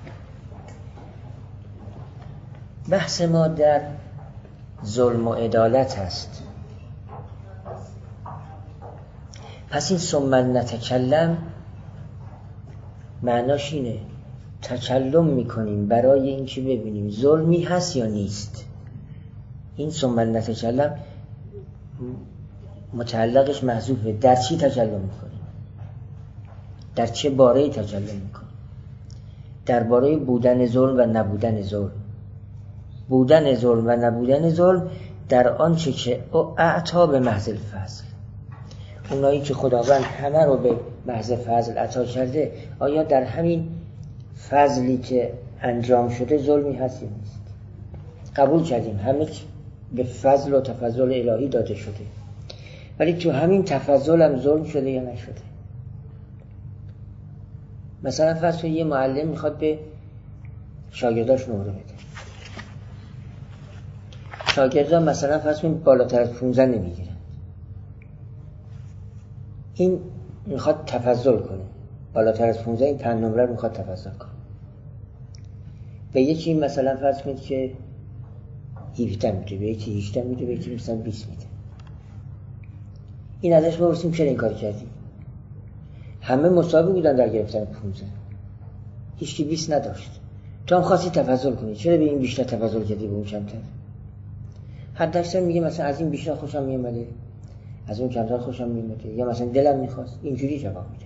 بحث ما در ظلم و عدالت هست. پس این ثم نتکلم معناش اینه تکلم میکنیم برای اینکه ببینیم ظلمی هست یا نیست. این ثم نتکلم متعلقش محذوفه. در چی تکلم میکنیم؟ در چه باره تکلم میکنیم؟ درباره بودن ظلم و نبودن ظلم. بودن ظلم و نبودن ظلم در آنچه که اعطا به محض الفضل، اونایی که خداوند همه رو به محض فضل عطا کرده، آیا در همین فضلی که انجام شده ظلمی هست یا نیست؟ قبول کردیم همه به فضل و تفضل الهی داده شده، ولی تو همین تفضل هم ظلم شده یا نشده؟ مثلا فرض کنید یه معلم میخواد به شاگرداش نمره بده. شاگردا مثلا فرض کنید بالاتر از پانزده نمیگیرن. این میخواد تفضل کنه، بالاتر از پانزده این پنج نمره رو میخواد تفضل کنه. به یکی مثلا فرض کنید که هفده میده، به یکی هجده میده، به یکی مثلا بیست میده. این ازش بپرسیم چرا این کار کردی؟ همه مساوی بودن در گرفتن پانزده، هیچکی بیست نداشت. تو هم خواستی تفضل کنی، چرا به این بیشتر تفضل کردی به اون کمتر؟ حد اکثر میگه مثلا از این بیشتر خوشم میومده، از اون کمتر خوشم میومده، یا مثلا دلم میخواست. اینجوری جواب میده.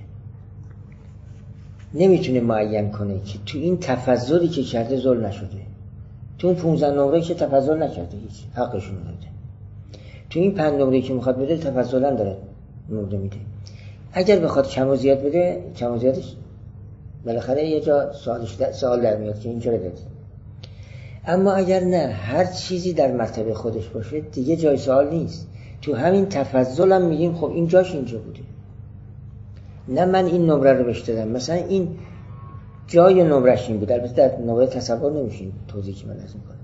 نمیتونه معین کنه که تو این تفضلی که کرده ظلم نشده، تو اون پانزده نمره که تفضل نکرده هیچ حقشون داده، تو این پنج نمره که میخواد بده تفضلا داره نمره میده. اگر بخواد کم و زیاد بده، کم و زیادش بالاخره یه جا سوالش سوال در میاد که اینجا دادی. اما اگر نه هر چیزی در مرتبه خودش باشه دیگه جای سوال نیست. تو همین تفضل هم میگیم خب این جاش اینجا بوده، نه من این نمره رو بهش دادم، مثلا این جای نمرش این بود. البته در نمره تصور نمیشین توضیح که من لازم کنم.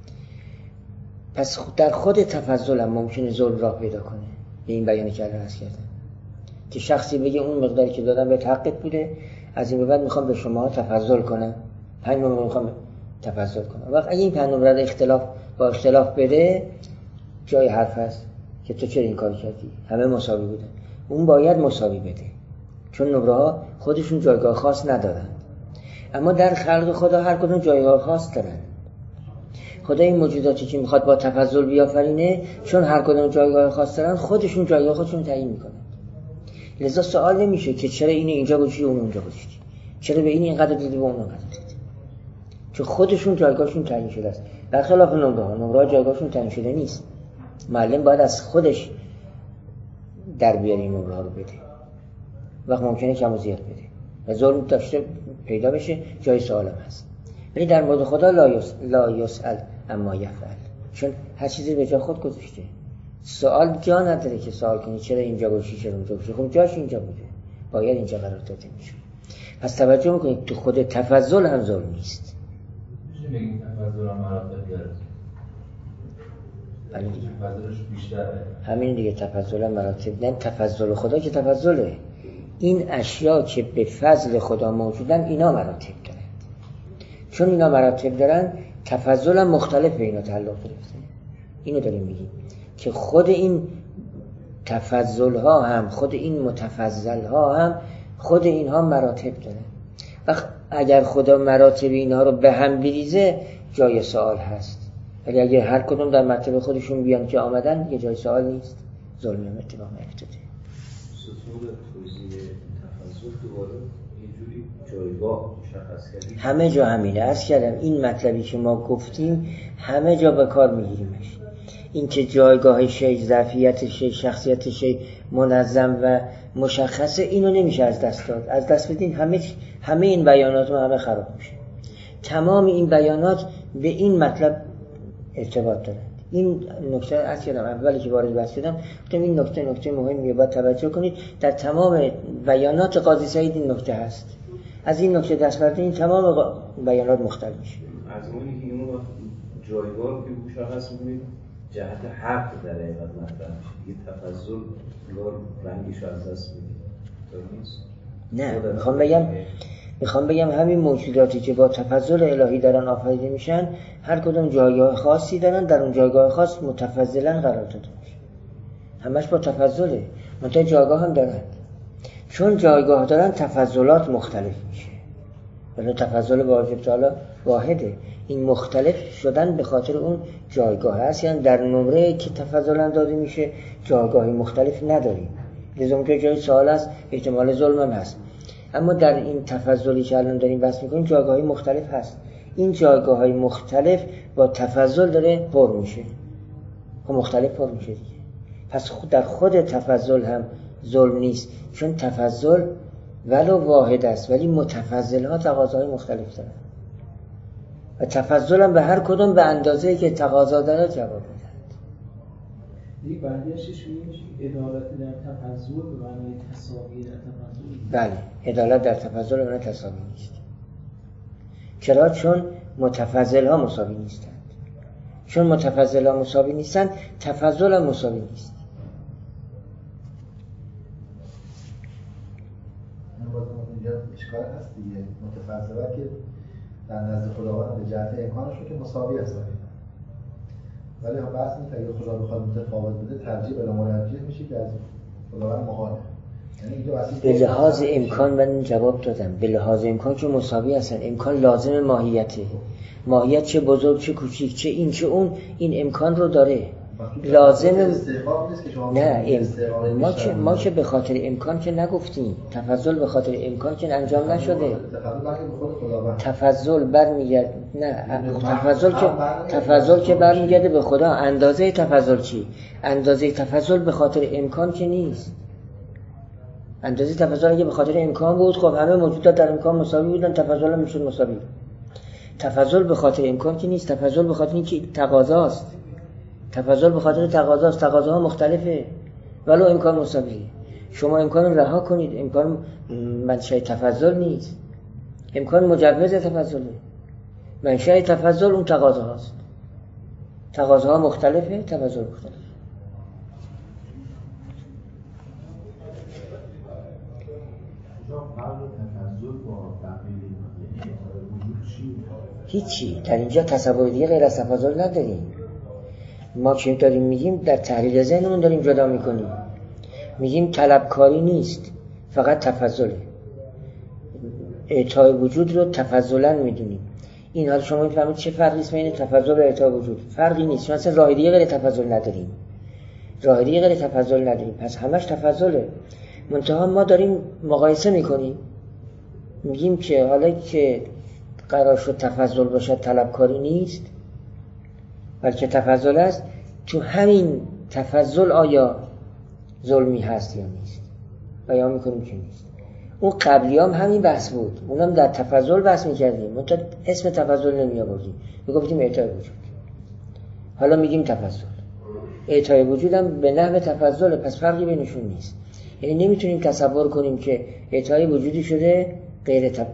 پس در خود تفضل هم ممکنه ظلم راه پیدا کنه. به این بیانی که الان عرض کردم که شخصی بگه اون مقداری که دادم به حقت بوده، از این به بعد میخوام به شما تفضل کنم، پنج نمره میخوام تفضل کنم. وقت اگه این پنج نمره رو اختلاف با اختلاف بده، جای حرف هست که تو چرا این کار کردی؟ همه مساوی بودن. اون باید مساوی بده، چون نمره ها خودشون جایگاه خاص ندارن. اما در خلق خدا هر کدوم جایگاه خاص دارن. خدا این موجوداتی که میخواد با تفضل بیافرینه، چون هر کدوم جایگاه خاص دارن، خودشون جایگاه خودشون تعیین میکنن. لذا سوال نمیشه که چرا اینو اینجا گذاشتی اون اونجا گذاشتی، چرا به این اینقدر دیدی به اون اونقدر دیدی، چون خودشون جایگاهشون تعیین شده است. برخلاف نمره ها، نمره ها جایگاهشون تعیین شده نیست. معلم باید از خودش در بیاره این نمره ها رو بده. وقت ممکنه کم و زیاد بده و ظلم داشته پیدا بشه، جای سوال هم هست. ولی در مورد خدا لا یس لا یسأل اما یفعل، چون هر چیزی به جا خود گذاشته. سوال جا نداره که سوال کنی چرا اینجا گذاشتی چرا اونجا گذاشتی. خب جاش اینجا بوده، باید اینجا قرار داده میشه. پس توجه میکنید تو خود تفضل هم ظلم نیست. میشه بگیم تفضل هم مراتب داره؟ بله دیگه، تفضلش بیشتره. همین دیگه، تفضل هم مراتب. نه تفضل خدا که تفضله، این اشیا که به فضل خدا موجودن اینا مراتب دارن. چون اینا مراتب دارن، تفضل هم مختلف به اینا تعلق گرفته. اینو داریم میگیم که خود این تفضل ها هم، خود این متفضل ها هم، خود اینها مراتب دارن. وقت اگر خدا مراتب اینها رو به هم بریزه، جای سوال هست. ولی اگر هر کدوم در مرتبه خودشون بیان که آمدن، یه جای سوال نیست. ظلم اتفاق نیفتاده. سطور توضیح تفضل دوباره یه جوری جایگاه مشخص کردیم. همه جا همینه. عرض کردم این مطلبی که ما گفتیم همه جا به کار میگیریمش. این که جایگاه شی، ظرفیت شی، شخصیت شی منظم و مشخصه، اینو نمیشه از دست داد. از دست بدین همه همه این بیانات رو همه خراب میشه. تمام این بیانات به این مطلب ارتباط دارند. این نکته از یادم اولی که وارد بحث شدم گفتم این نکته نکته مهمیه، باید توجه کنید. در تمام بیانات قاضی سعید این نکته هست. از این نکته دست برده این تمام بیانات مختلف میشه. از اونی که اون جایگاه که مشخص می‌کنید جهت حق در حقیقت مطرح میشه. یه تفضل انگار رنگش از دست میده. نه، میخوام بگم میخوام بگم همین موجوداتی که با تفضل الهی دارن آفریده میشن هر کدوم جایگاه خاصی دارن، در اون جایگاه خاص متفضلا قرار داده میشه. همش با تفضله، منتها جایگاه هم دارن. چون جایگاه دارن تفضلات مختلف میشه. ولی تفضل واجب تعالی واحده. این مختلف شدن به خاطر اون جایگاه هست، یعنی در نمره که تفضلا داده میشه جایگاهی مختلف نداریم. لذا اونجا جای سوال است، احتمال ظلم هم هست. اما در این تفضلی که الان داریم بحث میکنیم جایگاهی مختلف هست. این جایگاه‌های مختلف با تفضل داره پر میشه. خب مختلف پر میشه دیگه. پس خود در خود تفضل هم ظلم نیست، چون تفضل ولو واحد است ولی متفضل ها تقاضاهای مختلف دارن و تفضل هم به هر کدوم به اندازه‌ای که تقاضا داره جواب میدن. دیگه برگشتش میشه عدالت در تفضل به معنای تساوی در تفضل. بله، عدالت در تفضل به معنای تساوی نیست. چرا؟ چون متفضل ها مساوی نیستند. چون متفضل ها مساوی نیستند تفضل هم مساوی نیست. اینجا اشکال هست دیگه. متفضله که در نزد خداوند به جهت امکانش رو که مساوی هستن، ولی هم بحث اینه که اگه خدا بخواد متفاوت بده ترجیح به مرجح میشه که از خداوند محاله. به لحاظ امکان من جواب دادم. به لحاظ امکان که مساوی هستن. امکان لازم ماهیته. ماهیت چه بزرگ چه کوچیک چه این چه اون، این امکان رو داره. لازم نه ام... ما که ما که به خاطر امکان که نگفتیم. تفضل به خاطر امکان که انجام نشده. تفضل برمیگرد نه تفضل که تفضل که برمیگرده به خدا. اندازه تفضل چی؟ اندازه تفضل به خاطر امکان که نیست. اندازه تفضل اگه به خاطر امکان بود خب همه موجودات در امکان مساوی بودن، تفضل هم میشد مساوی. تفضل به خاطر امکان که نیست، تفضل به خاطر اینکه تقاضاست. تفضل به خاطر تقاضاست. تقاضاها مختلفه ولو امکان مساویه. شما امکان رو رها کنید، امکان منشأ تفضل نیست. امکان مجوز تفضله. منشأ تفضل اون تقاضاهاست. تقاضاها مختلفه، تفضل مختلفه. هیچی در اینجا تصور دیگه غیر از تفضل نداریم. ما که داریم میگیم در تحلیل ذهنمون داریم جدا میکنیم. میگیم طلبکاری نیست، فقط تفضله. اعطای وجود رو تفضلا میدونیم. این حال شما میفهمید چه فرقی است بین تفضل و اعطای وجود؟ فرقی نیست. چون اصلا راه دیگه غیر تفضل نداریم. راه دیگه غیر تفضل نداریم. پس همش تفضله. منتها ما داریم مقایسه میکنیم. میگیم که حالا که قرار شد تفضل باشد طلبکاری نیست بلکه تفضل است، تو همین تفضل آیا ظلمی هست یا نیست؟ بیان میکنیم که نیست. اون قبلی هم همین بحث بود. اونم در تفضل بحث میکردیم، منتها اسم تفضل نمی آوردیم، میگفتیم اعطای وجود. حالا میگیم تفضل. اعطای وجود هم به نحو تفضل، پس فرقی بینشون نیست. یعنی نمیتونیم تصور کنیم که اعطای وجودی شده غیر تف...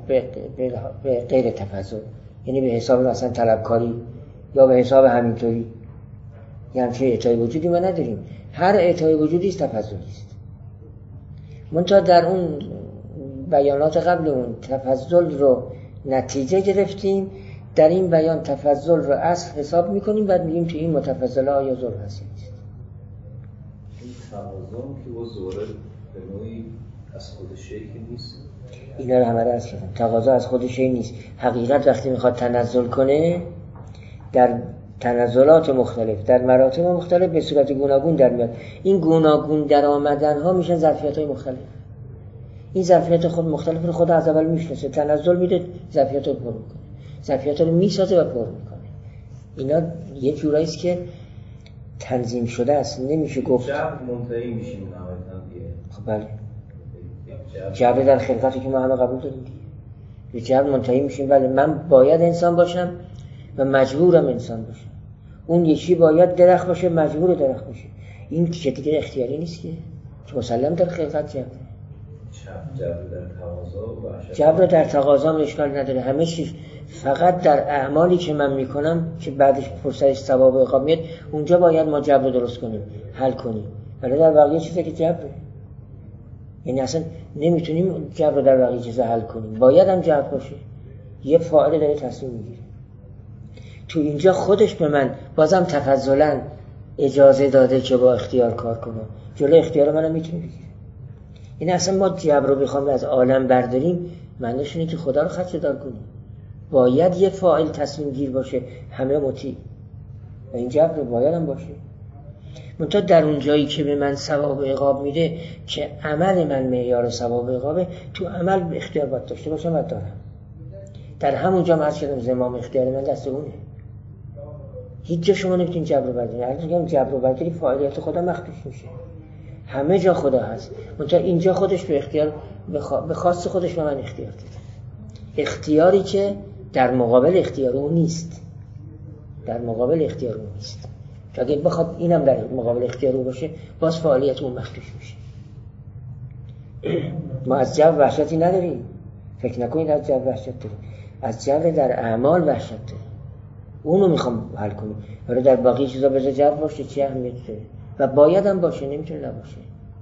غیر تفضل، یعنی به حساب مثلا طلبکاری یا به حساب همینطوری. یعنی چه اعطای وجودی ما نداریم. هر اعطای وجودی است تفضلی است. منتها در اون بیانات قبل اون تفضل رو نتیجه گرفتیم، در این بیان تفضل رو اصل حساب میکنیم، بعد میگیم که این متفضله آیا ظلم هست نیست. این تفاضل که با ظاهر به نوعی از خود شیء نیست. اینا رو همه رو عرض کردم. تقاضا از خود شیء نیست. حقیقت وقتی میخواد تنزل کنه در تنزلات مختلف در مراتب مختلف به صورت گوناگون در میاد. این گوناگون در آمدن ها میشن ظرفیت های مختلف. این ظرفیت خود مختلف رو خدا از اول میشناسه. تنزل میده، ظرفیت رو پر میکنه، ظرفیت رو میسازه و پر میکنه. اینا یه جورایی است که تنظیم شده است، نمیشه گفت جبر منتهی میشیم نهایتاً دیگه. خب بله، جبر در خلقتی که ما همه قبول داریم دیگه. به جبر منتهی میشیم. بله من باید انسان باشم و مجبورم انسان باشم. اون یکی باید درخت باشه، مجبور درخت باشه. این که دیگه اختیاری نیست که که مسلم در خلقت جبر. جبر در تقاضا و وحشت. جبر در تقاضا اشکال نداره. همه چیز فقط در اعمالی که من میکنم که بعدش فرصتش ثواب و عقاب میاد، اونجا باید ما جبر رو درست کنیم، حل کنیم. ولی در بقیه چیزا که جبره، یعنی اصلا نمیتونیم جبر رو در بقیه چیزا حل کنیم. باید هم جبر باشه. یه فاعل داره تصمیم میگیره. تو اینجا خودش به من بازم تفضلا اجازه داده که با اختیار کار کنم. جلوی اختیار منم میتونه بگیره. یعنی اصلا ما جبر رو بخوام از عالم برداریم، معنیش اینه که خدا رو خدشه‌دار کنیم. باید یه فاعل تصمیم گیر باشه، همه مطیع. و این جبر باید هم باشه. منتها در اون جایی که به من ثواب و عقاب میده که عمل من معیار ثواب و عقابه، تو عمل اختیار باید داشته باشم و دارم. در همون جا عرض کردم زمام اختیار من دست اونه. هیچ جا شما نمیتونید جبر رو بردارید. اگه میگم جبر رو برداری فاعلیت خدا مخدوش میشه. همه جا خدا هست. منتها اینجا خودش به اختیار به خواست خودش به من اختیار داده. اختیاری که در مقابل اختیار اون نیست. در مقابل اختیار اون نیست. که اگه بخواد اینم در مقابل اختیار اون باشه، باز فعالیت اون مخدوش میشه. ما از جبر وحشتی نداریم. فکر نکنید از جبر وحشت داریم. از جبر در اعمال وحشت داریم. اونو میخوام حل کنیم. ولی در باقی چیزا بذار جبر باشه چی اهمیت داره؟ و باید هم باشه، نمیتونه نباشه.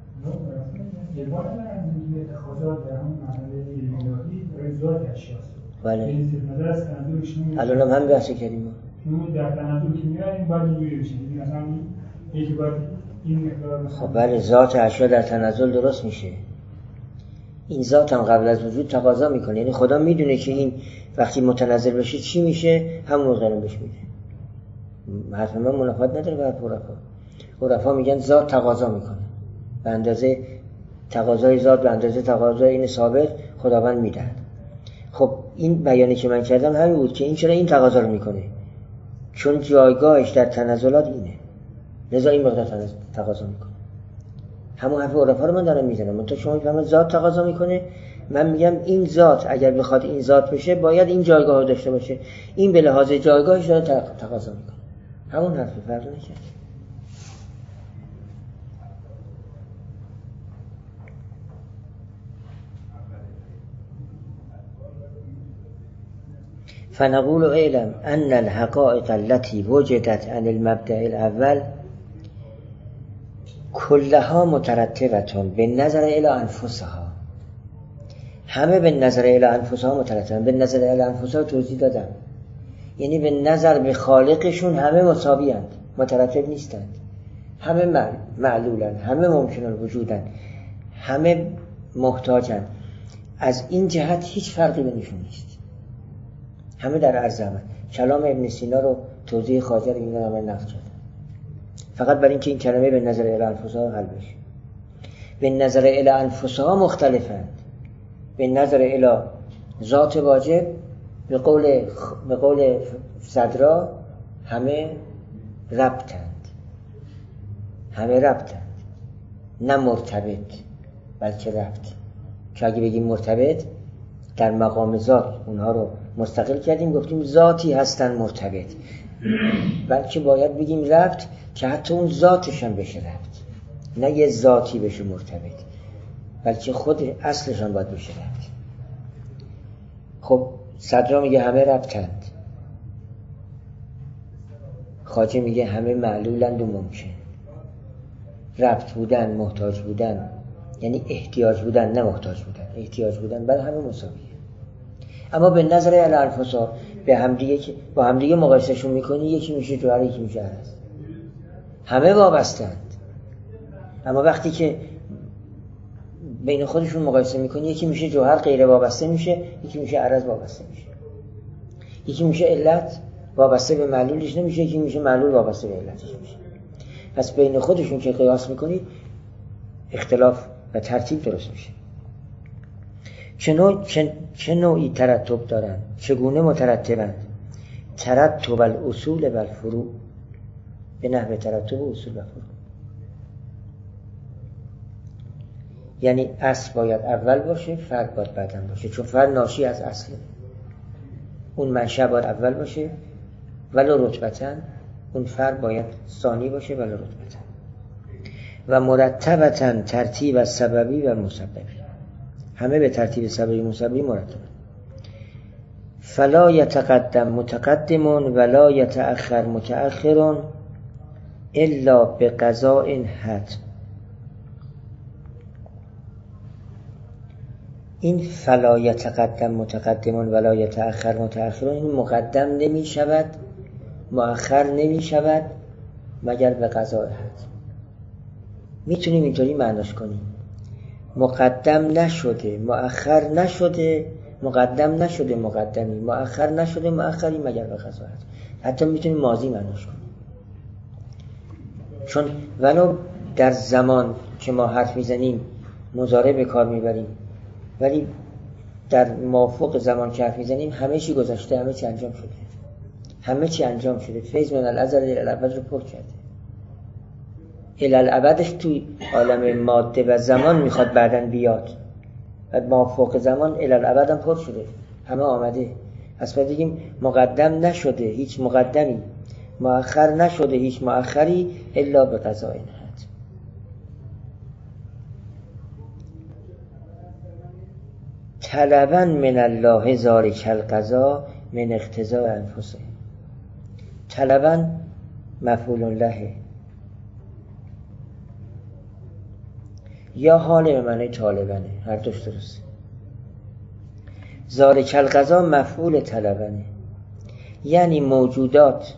بله. الان هم بحث کردیم ما. در تنظر که میاریم باید روی بشیم. مثلا یکی باید این مقدار مثلا خب بله، ذات اشیا در تنزل درست میشه. این ذات هم قبل از وجود تقاضا میکنه. یعنی خدا میدونه که این وقتی متنزل بشه چی میشه، همون مقدارم بهش میده. حرف من منافات نداره با حرف عرفا. عرفا میگن ذات تقاضا میکنه. به اندازه تقاضای ذات به اندازه تقاضای این ثابت خداوند میده. خب این بیانی که من کردم همین بود که این چرا این تقاضا رو میکنه؟ چون جایگاهش در تنزلات اینه، لذا این مقدار تقاضا میکنه. همون حرف عرفا رو من دارم میزنم. منتها شما میفهمید ذات تقاضا میکنه. من میگم این ذات اگر بخواد این ذات بشه باید این جایگاه رو داشته باشه. این به لحاظ جایگاهش داره تقاضا میکنه. همون حرف فرق نکرد. فنقول اعلم ان الحقائق التي وجدت عن المبدأ الاول كلها مترتبة بالنظر الى انفسها. همه به نظر الى انفسها مترتبن. به نظر الى انفسها توضیح دادم، یعنی به نظر به خالقشون همه مساوی اند، مترتب نیستند. همه معلولن، همه ممکن الوجودن، همه محتاجن. از این جهت هیچ فرقی بینشون نیست. همه در عرض همه. کلام ابن سینا رو توضیح خاطر این رو من نقل کردم، فقط برای اینکه این کلمه به نظر الی انفسها حل بشه. به نظر الی انفسها مختلفند. به نظر الی ذات واجب به قول به قول صدرا همه ربطند، همه ربطند، نه مرتبط بلکه ربط. که اگه بگیم مرتبط در مقام ذات اونها رو مستقل کردیم، گفتیم ذاتی هستن مرتبط، بلکه باید بگیم ربط که حتی اون ذاتش هم بشه ربط، نه یه ذاتی بشه مرتبط، بلکه خود اصلش هم باید بشه ربط. خب صدرا میگه همه ربطند، خواجه میگه همه معلولند و ممکن. ربط بودن، محتاج بودن، یعنی احتیاج بودن نه محتاج بودن، احتیاج بودن بعد همه مساویه. اما به نظر الالفاسا به همدیگه با همدیگه مقایسهشون میکنی، یکی میشه جوهر یکی میشه عرض، همه وابستند. اما وقتی که بین خودشون مقایسه میکنی، یکی میشه جوهر غیر وابسته میشه، یکی میشه عرض وابسته میشه، یکی میشه علت وابسته به معلولش نمیشه، یکی میشه معلول وابسته به علتش میشه. پس بین خودشون که قیاس میکنی اختلاف و ترتیب درست میشه. چه, نوع، چه, چه نوعی ترتب دارن؟ چگونه مترتبند؟ ترتب الاصول و الفروع، به نحو ترتب اصول و فروع. یعنی اصل باید اول باشه، فرع باید بعداً باشه، چون فرع ناشی از اصله. اون منشأ باید اول باشه ولو رتبتاً، اون فرع باید ثانی باشه ولو رتبتاً. و مرتبتاً ترتیب از سببی و مسببی، همه به ترتیب سببی مسببی مرتب. فلا یتقدم متقدم ولا یتأخر متأخر الا بقضاء حتم. این فلا یتقدم متقدم ولا یتأخر متأخر، این مقدم نمی شود مؤخر نمی شود مگر به قضاء حتم. میتونیم اینطوری معناش کنیم: مقدم نشده مؤخر نشده، مقدم نشده مقدمی، مؤخر نشده مؤخری مگر به قضاء حتم. حتی میتونیم ماضی معناش کنیم، چون ولو در زمان که ما حرف میزنیم مضارع به کار میبریم، ولی در مافوق زمان که حرف میزنیم همه چی گذشته، همه چی انجام شده، همه چی انجام شده. فیض من الازل الی الابد رو پر کرده. الی الابدش توی عالم ماده و زمان میخواد بعداً بیاد و مافوق زمان الی الابد هم پر شده، همه آمده. پس باید بگیم مقدم نشده هیچ مقدمی، مؤخر نشده هیچ مؤخری الا به قضاء حتم. طلبا من الله ذلک القضاء من اقتضاء انفسهم. طلبا مفعول له یا حال به معنی طالبانه، هر دوش درسته. ذلک القضاء مفعول طلبانه، یعنی موجودات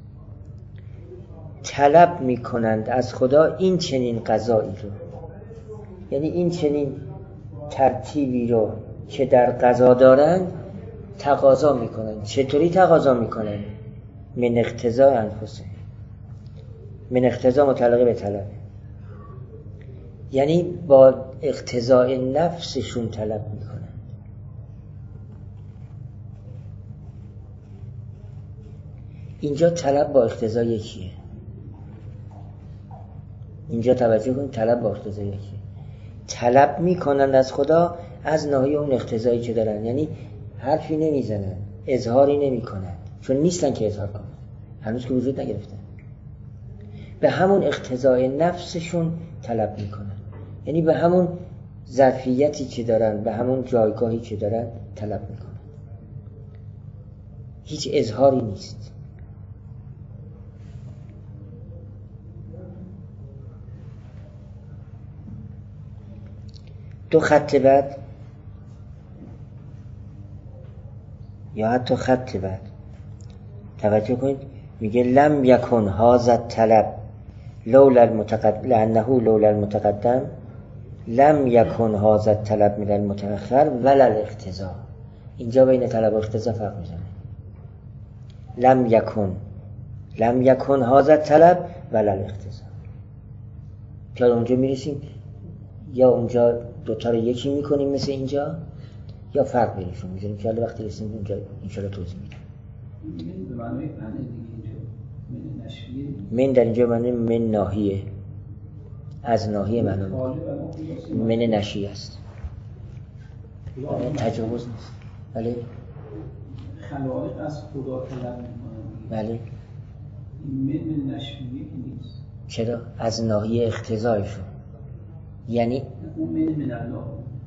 طلب می کنند از خدا این چنین قضایی رو، یعنی این چنین ترتیبی رو که در قضا دارند تقاضا می کنند. چطوری تقاضا می کنند؟ من اقتضاء انفسهم. من اقتضاء متعلق به طلبه، یعنی با اقتضاء نفسشون طلب می کنند. اینجا طلب با اقتضا یکیه. اینجا توجه کنید، طلب با اقتضا یکیه. طلب می کنند از خدا از ناحیه اون اقتضایی که دارن، یعنی حرفی نمی زنن، اظهاری نمی کنن، چون نیستن که اظهار کنن، هنوز که وجود نگرفتن. به همون اقتضای نفسشون طلب می کنن، یعنی به همون ظرفیتی که دارن، به همون جایگاهی که دارن طلب می کنن. هیچ اظهاری نیست. دو خط بعد یا حتی خط بعد توجه کنید، میگه لم یکن هذا الطلب لولا المتقدم لانه لولا المتقدم لم یکن هذا الطلب من المتأخر ولا الاقتضاء. اینجا بین طلب و اقتضا فرق میزنه. لم یکن لم یکن هذا الطلب ولا الاقتضاء. تا اونجا میرسیم یا اونجا دوتا رو یکی میکنیم مثل اینجا، یا فرق بینشون میذاریم که حالا وقتی رسیم اونجا انشاءالله توضیح میدم. به معنی معنی دیگه اینجا من نشویه، من در اینجا معنی من ناحیه، از ناحیه معنی من نشیه است، تجاوز نیست. بله خلایق از خدا طلب میکنن. بله من من نشویه که نیست. چرا؟ از ناحیه اقتضایشون، یعنی اون من من الله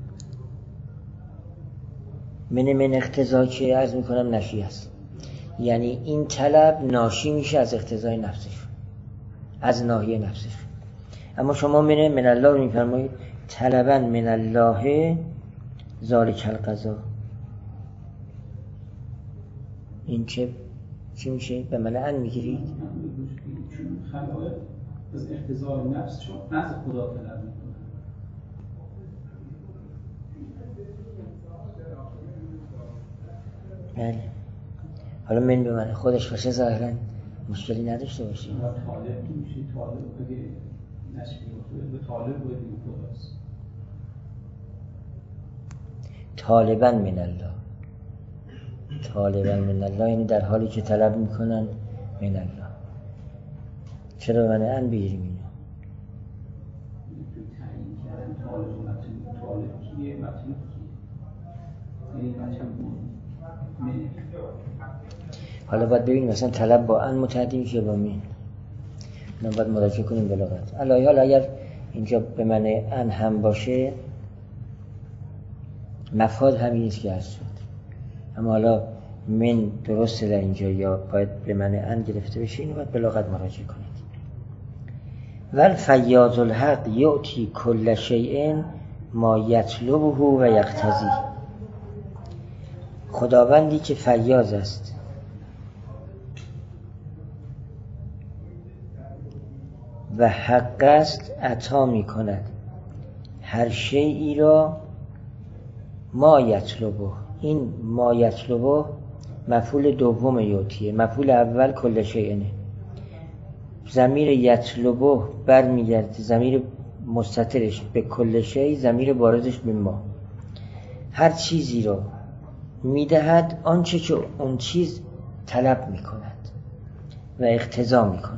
من من اقتضا که عرض میکنم نشی است، یعنی این طلب ناشی میشه از اقتضای نفسش، از ناحیه نفسش. اما شما من من الله رو میفرمایید طلبا من الله ذالک القضا، این چه چی میشه؟ به معنی میگیرید؟ چون خلایق از اقتضای نفسشون از خدا طلب میکنن. بله. حالا من به من خودش باشه ظاهرا مشکلی نداشته باشه. طالب میشه، طالب اگه نشی به طالب باید این خداست. طالبا من الله، طالبا من الله یعنی در حالی که طلب میکنن من الله. چرا من ان بگیریم اینو؟ تعیین کردن طالب و مطلوب مطلوب حالا باید ببینیم مثلا طلب با ان متحدی میشه با مین، ما باید مراجعه کنیم به لغت. الان حالا اگر اینجا به معنی ان هم باشه مفاد همین نیست که هست شد، اما حالا من درسته در اینجا یا باید به معنی ان گرفته بشه، اینو باید به لغت مراجعه کنید. ول فیاض الحق یعطی کل شیء ما یطلبه و یقتضی. خداوندی که فیاض است و حق است عطا می کند هر شیئی را ما یطلبه. این ما یطلبه مفعول دوم یعطیه، مفعول اول کل شیء. ضمیر یطلبه برمیگرده، ضمیر مستترش به کل شیء، ضمیر بارزش به ما. هر چیزی را میدهد آنچه که اون چیز طلب میکند و اقتضا میکند.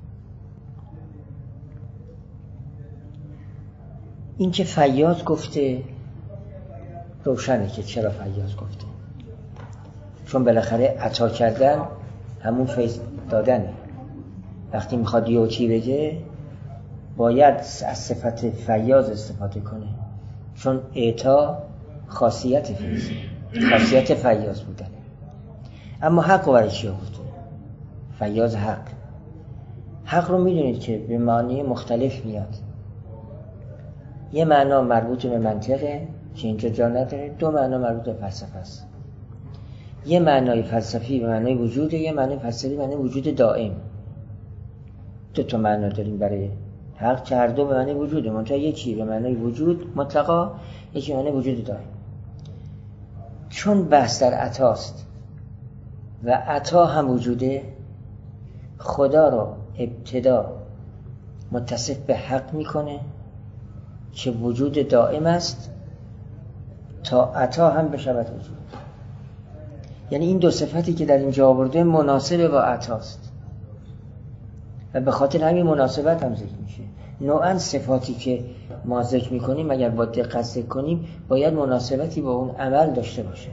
این که فیاض گفته روشنه که چرا فیاض گفته، چون بالاخره عطا کردن همون فیض دادنه. وقتی میخواد یعطی بگه باید از صفت فیاض استفاده کنه، چون اعطا خاصیت فیضه، خاصیت فیاض بودنه. اما حق رو برای چی آورده؟ فیاض حق. حق رو میدونید که به معنی مختلف میاد. یه معنا مربوط به منطقه که اینجا جا نداره، دو معنا مربوط به فلسفه است. یه معنای فلسفی به معنای وجوده، یه معنای فلسفی به معنای وجود دائم. دو تا معنا داریم برای حق که هر دو به معنای وجوده، منتها یکی به معنای وجود مطلقا، یکی به معنای وجود دائم. چون بحث در عطاست و عطا هم وجوده، خدا رو ابتدا متصف به حق میکنه که وجود دائم است تا عطا هم بشود وجود. یعنی این دو صفتی که در اینجا آورده مناسب با عطاست و به خاطر همین مناسبت هم ذکر میشه. نوعا صفاتی که ما ذکر میکنیم اگر با دقت ذکر کنیم باید مناسبتی با اون عمل داشته باشه.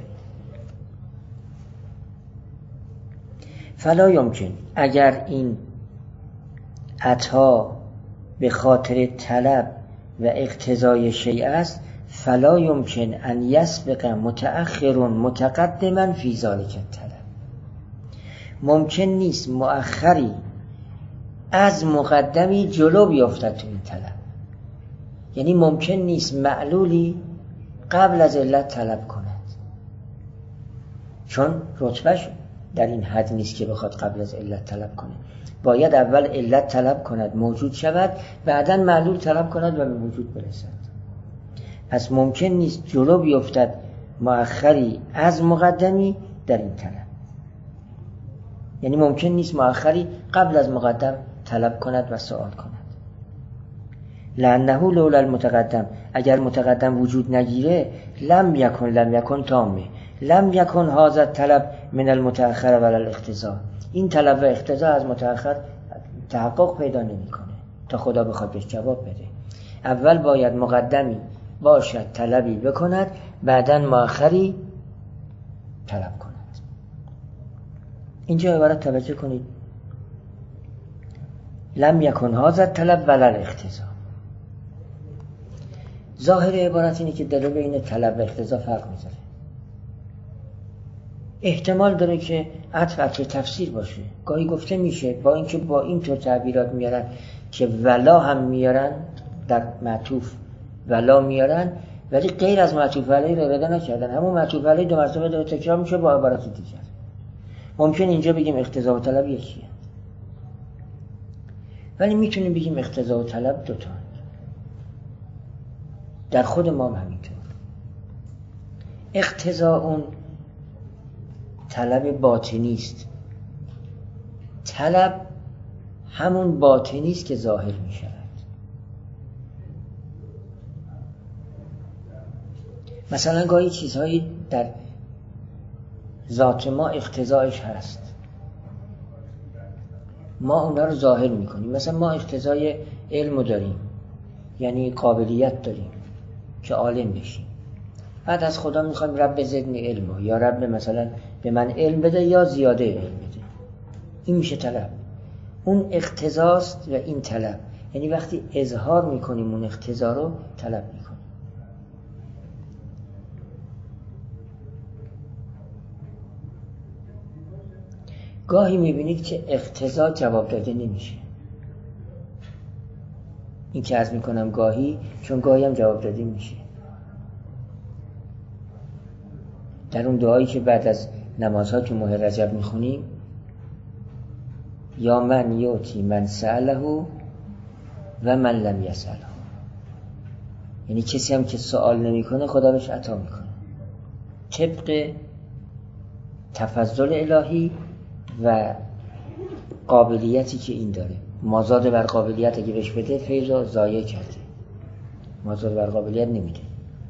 فلا یمکن، اگر این عطا به خاطر طلب و اقتضای شیء است، فلا یمکن ان یسبق متأخر متقدما فی ذلک الطلب. ممکن نیست مؤخری از مقدمی جلو بیافتد تو این طلب. یعنی ممکن نیست معلولی قبل از علت طلب کند، چون رتبهش در این حد نیست که بخواد قبل از علت طلب کنه. باید اول علت طلب کند، موجود شود، بعداً معلول طلب کند و به وجود برسد. پس ممکن نیست جلو بیفتد مؤخری از مقدمی در این طلب. یعنی ممکن نیست مؤخری قبل از مقدم طلب کند و سوال کند. لأنه لولا المتقدم، اگر متقدم وجود نگیره، لم یکن لم یکن تامه، لم یکن هذا الطلب من المتأخر ولا الاقتضاء. این طلب و اقتضا از متأخر تحقق پیدا نمیکنه تا خدا بخواد بهش جواب بده. اول باید مقدمی باشد طلبی بکند، بعداً مؤخری طلب کند. اینجا عبارت توجه کنید، لم یکن هذا الطلب ولا الاقتضاء. ظاهر عبارت اینه که داره بین طلب و اقتضا فرق میذاره. احتمال داره که عطف عطف تفسیر باشه. گاهی گفته میشه با اینکه با این طور تعبیرات میارن که ولا هم میارن، در معطوف ولا میارن، ولی غیر از معطوف علیه رو اراده نکردن. همون معطوف علیه دو مرتبه داره تکرار میشه با عبارت دیگر. ممکن اینجا بگیم اقتضا و طلب یکیه، ولی میتونیم بگیم اقتضا و طلب دوتا. در خود ما هم همینطور. اقتضا اون طلب باطنی است، طلب همون باطنی است که ظاهر می شود. مثلا گاهی چیزهایی در ذات ما اقتضایش هست، ما اونا رو ظاهر می کنیم. مثلا ما اقتضای علم داریم، یعنی قابلیت داریم که عالم بشیم. بعد از خدا میخوایم رب زدنی علم، یا رب مثلا به من علم بده یا زیاده علم بده. این میشه طلب. اون اقتضاست و این طلب. یعنی وقتی اظهار میکنیم اون اقتضا رو طلب میکنیم. گاهی میبینید که اقتضا جواب داده نمیشه. این که عرض میکنم گاهی، چون گاهی هم جواب داده میشه. در اون دعایی که بعد از نمازها تو ماه رجب میخونیم، یا من یوتی من سأله و من لم یسأله، یعنی کسی هم که سوال نمیکنه خدا بهش عطا میکنه طبق تفضل الهی و قابلیتی که این داره. مازاد بر قابلیت اگه بهش بده فیض رو ضایع کرده، مازاد بر قابلیت نمیده.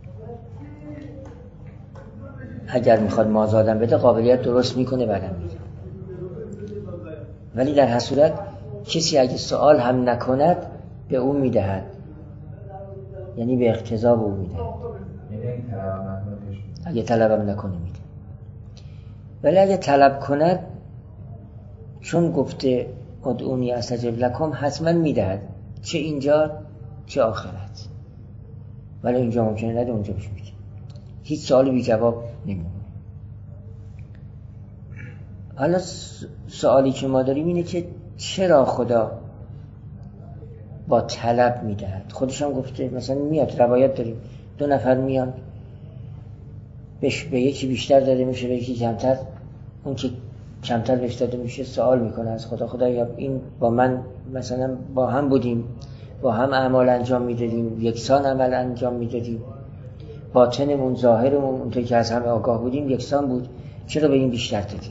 اگر میخواد مازادم بده قابلیت درست میکنه بعدم میده. ولی در هر صورت کسی اگه سوال هم نکند به اون میدهد، یعنی به اقتضا به اون میدهد. اگه طلبم نکنه میده. ولی اگه طلب کند، چون گفته ادعونی استجب لکم، حتما میدهد، چه اینجا چه آخرت. ولی اینجا ممکنه نده، اونجا بهش میده. هیچ سوالی بی جواب نمیمونه. حالا سوالی که ما داریم اینه که چرا خدا با طلب میدهد؟ خودش هم گفته، مثلا میاد روایت داریم دو نفر میان بهش به یکی بیشتر داده میشه به یکی کمتر، اون که کمتر بهش داده میشه سوال میکنه از خدا، خدا یا این با من مثلا با هم بودیم، با هم اعمال انجام میدادیم، یکسان عمل انجام میدادیم، باطنمون ظاهرمون اونطور که از همه آگاه بودیم یکسان بود، چرا به این بیشتر دادی؟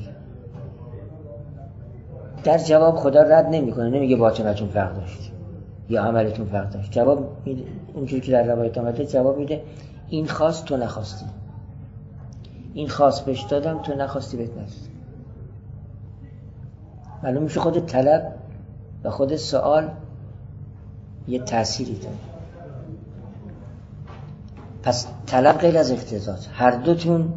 در جواب خدا رد نمیکنه، نمیگه باطنتون فرق داشت یا عملتون فرق داشت. جواب میده اونجوری که در روایت آمده، جواب میده این خواست تو نخواستی، این خواست بهش دادم تو نخواستی بهت ندادم. معلوم میشه خود طلب و خود سوال یه تأثیری داره. پس طلب غیر از اقتضاست. هر دوتون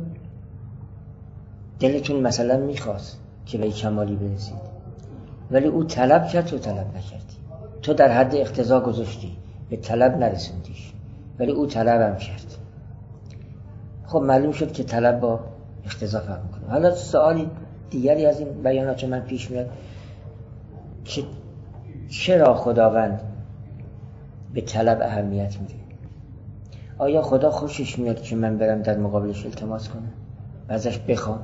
دلتون مثلا میخواست که به کمالی برسید، ولی او طلب کرد تو طلب نکردی. تو در حد اقتضا گذاشتی، به طلب نرسوندیش، ولی او طلبم کرد. خب معلوم شد که طلب با اقتضا فرق میکنه. حالا سوالی دیگری از این بیانات من پیش میاد که چرا خداوند به طلب اهمیت میده؟ آیا خدا خوشش میاد که من برم در مقابلش التماس کنم و ازش بخوام؟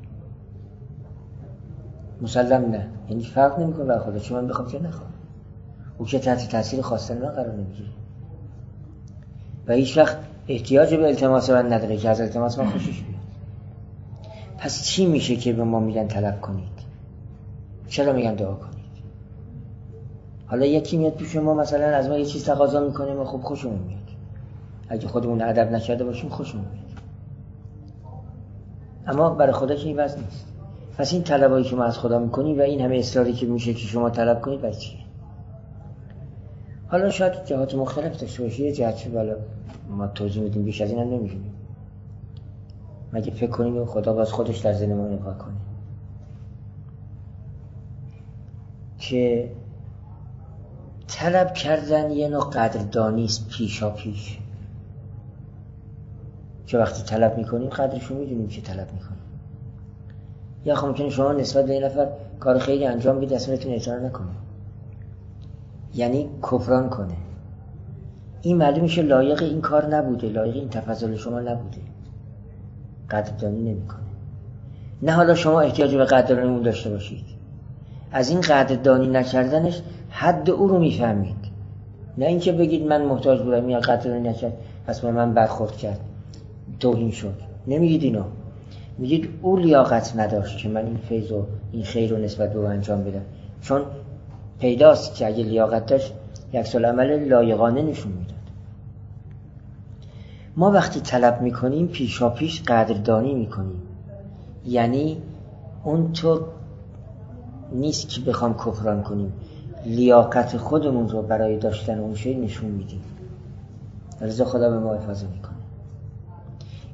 مسلم نه. یعنی فرق نمیکنه برای خدا، چون من بخوام که نخوام، او که تحت تاثیر خواستن من قرار نمیگیره و هیچ وقت احتیاج به التماس من نداره که از التماس من خوشش بیاد. پس چی میشه که به ما میگن طلب کنید؟ چرا میگن دعا کنید؟ حالا یکی میاد پیش ما مثلا از ما یه چیز تقاضا میکنه، ما خب خوشمون میاد، اگه خودمون ادب نکرده باشیم خوشمون میاد، اما برای خدا که این وضع نیست. پس این طلبایی که ما از خدا میکنیم و این همه اصراری که میشه که شما طلب کنید برای چیه؟ حالا شاید جهات مختلف داشته باشه. یه جهت چه بالا ما توضیح میدیم، بیش از این هم نمیدونیم، مگه فکر کنیم خدا باز خودش در ذهن ما نگاه کنه که طلب کردن یه نوع قدردانی است پیشا پیش، که وقتی طلب میکنیم قدرشو میدونیم که طلب میکنیم. یا خب ممکنه شما نسبت به این نفر کار خیلی انجام بدید اصلا اطاعت نکنه، یعنی کفران کنه، این معلوم میشه لایق این کار نبوده، لایق این تفضل شما نبوده، قدردانی نمیکنه. نه حالا شما احتیاج به قدردانی اون داشته باشید، از این قدردانی نکردنش حد او رو میفهمید، نه اینکه بگید من محتاج بودم یا قدردانی نکرد پس به من برخورد کرد توهین شد. نمیگید اینو، میگید او لیاقت نداشت که من این فیض و این خیر رو نسبت به او انجام بدم، چون پیداست که اگه لیاقت داشت یک سال عمل لایقانه نشون میداد. ما وقتی طلب میکنیم پیشا پیش قدردانی میکنیم، یعنی اون تو نیست که بخوام کفران کنیم، لیاقت خودمون رو برای داشتن اون شی نشون میدیم، لذا خدا به ما حفاظت میکنه.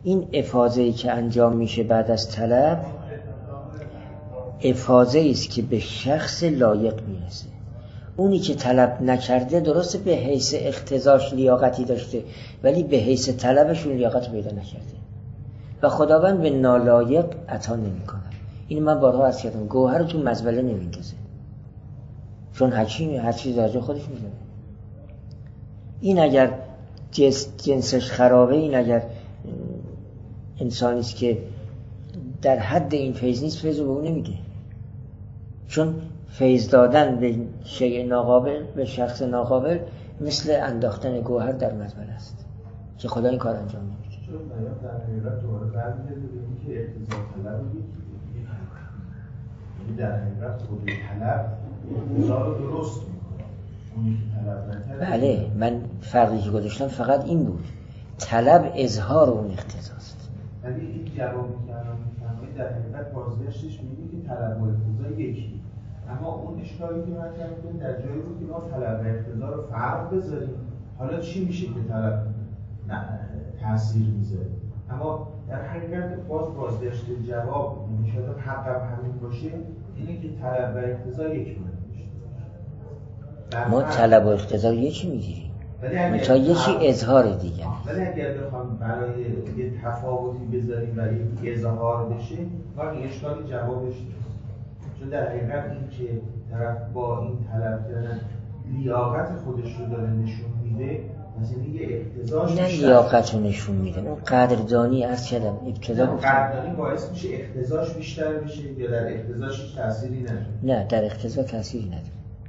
این افاضه‌ای که انجام میشه بعد از طلب افاضه‌ای است که به شخص لایق میرسه. اونی که طلب نکرده درسته به حیث اقتضاش لیاقتی داشته ولی به حیث طلبش اون لیاقت پیدا نکرده و خداوند به نالایق عطا نمیکنه. این من بارها عرض کردم، گوهر رو تو مزبله نمیندازه چون حکیم هر چیز در جا خودش میذاره. این اگر جنس جنسش خرابه، این اگر انسانی است که در حد این فیض نیست، فیض رو به اون نمیده، چون فیض دادن به شیء ناقابل، به شخص ناقابل، مثل انداختن گوهر در مزبله است که خدا این کار انجام نمیده. چون بیان در حقیقت دوباره برمیگرده به اینکه اقتضا طلب رو یکی، یعنی در حقیقت خود طلب اقتضا رو درست میکنه، اونی که طلب نکرده. بله، من فرقی که گذاشتم فقط این بود، طلب اظهار اون اقتضاست. ولی این جوابی که الان میفرمایید در حقیقت بازگشتش میگه که طلب و اقتضا یکی، اما اون اشکالی که من کردم در جایی بود که ما طلب و اقتضا رو فرق بذاریم. حالا چی میشه که طلب تأثیر میذاره؟ اما در حقیقت باز بازگشت جواب شاید حقم همین باشه، اینه که طلب و اقتضا یک معنی. ما طلب و اقتضا یکی میگیریم، تا یکی اظهار دیگه. ولی اگر بخوام برای یه تفاوتی بذاریم و یک اظهار بشه، وقتی اشکالی جوابش نیست. چون در حقیقت این که طرف با این طلب کردن لیاقت خودش رو داره نشون میده، مثلا یه اقتضاش نه لیاقت رو نشون میده، اون قدردانی عرض کردم ابتدا گفتم قدردانی باعث میشه اقتضاش بیشتر بشه یا در اقتضاش هیچ تأثیری نداره؟ نه، در اقتضا تأثیری نداره.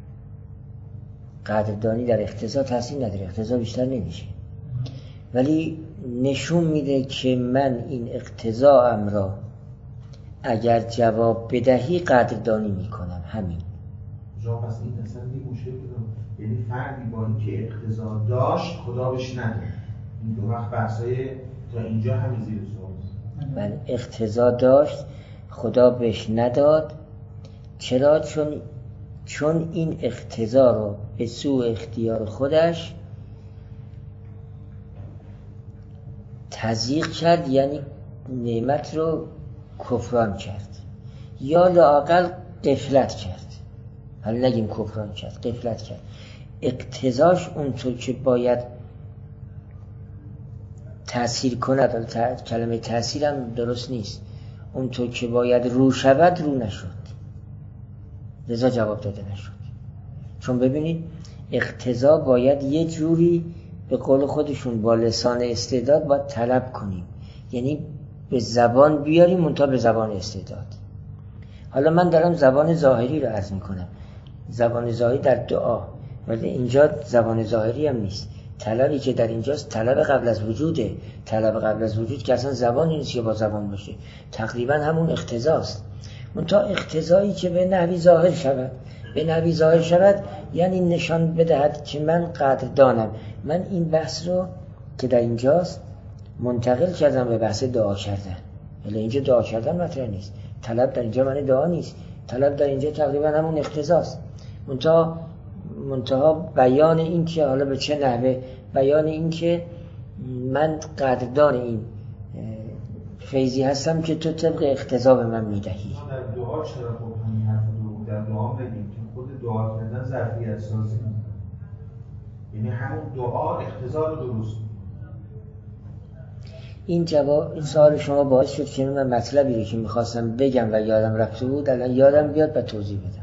قدردانی در اقتضا تأثیر نداره، اقتضا بیشتر نمیشه، ولی نشون میده که من این اقتضا ام را اگر جواب بدهی قدردانی میکنم. همین جا پس این اصلا یه مشکل بدم، یعنی فردی با این که اقتضا داشت خدا بهش نداد. این دو وقت بحثای تا اینجا همین زیر سوال. من اقتضا داشت خدا بهش نداد. چرا؟ چون چون این اقتضا رو به سوء اختیار خودش تضییق کرد، یعنی نعمت رو کفران کرد یا لااقل غفلت کرد. حالا نگیم کفران کرد، غفلت کرد. اقتضاش اونطور که باید تأثیر کند، کلمه تأثیر هم درست نیست، اونطور که باید رو شود رو نشد، لذا جواب داده نشد. چون ببینید اقتضا باید یه جوری به قول خودشون با لسان استعداد باید طلب کنیم، یعنی به زبان بیاریم منتها به زبان استعداد. حالا من دارم زبان ظاهری رو عرض میکنم، زبان ظاهری در دعا، ولی اینجا زبان ظاهری هم نیست. طلبی که در اینجاست طلب قبل از وجوده. طلب قبل از وجود که اصلا زبانی نیست که با زبان باشه، تقریبا همون اقتضاست. منتها اقتضایی که به نحوی ظاهر شود، به نحوی ظاهر شود یعنی نشان بدهد که من قدردانم. من این بحث رو که در اینجاست منتقل کردم به بحث دعا کردن. ولی اینجا دعا کردن مطرح نیست، طلب در اینجا معنی دعا نیست، طلب در اینجا تقریبا همون اقتضاست. منتها منتها بیان این که حالا به چه نحوه، بیان این که من قدردان این فیضی هستم که تو طبق اقتضا به من میدهی. در دعا چرا خب همین حرف رو در دعا بگیم که خود دعا کردن ظرفیت سازی، یعنی همون دعا اقتضا رو درست. این جواب این سوال شما باعث شد که من مطلبی رو که میخواستم بگم و یادم رفته بود الان یادم بیاد و توضیح بدم.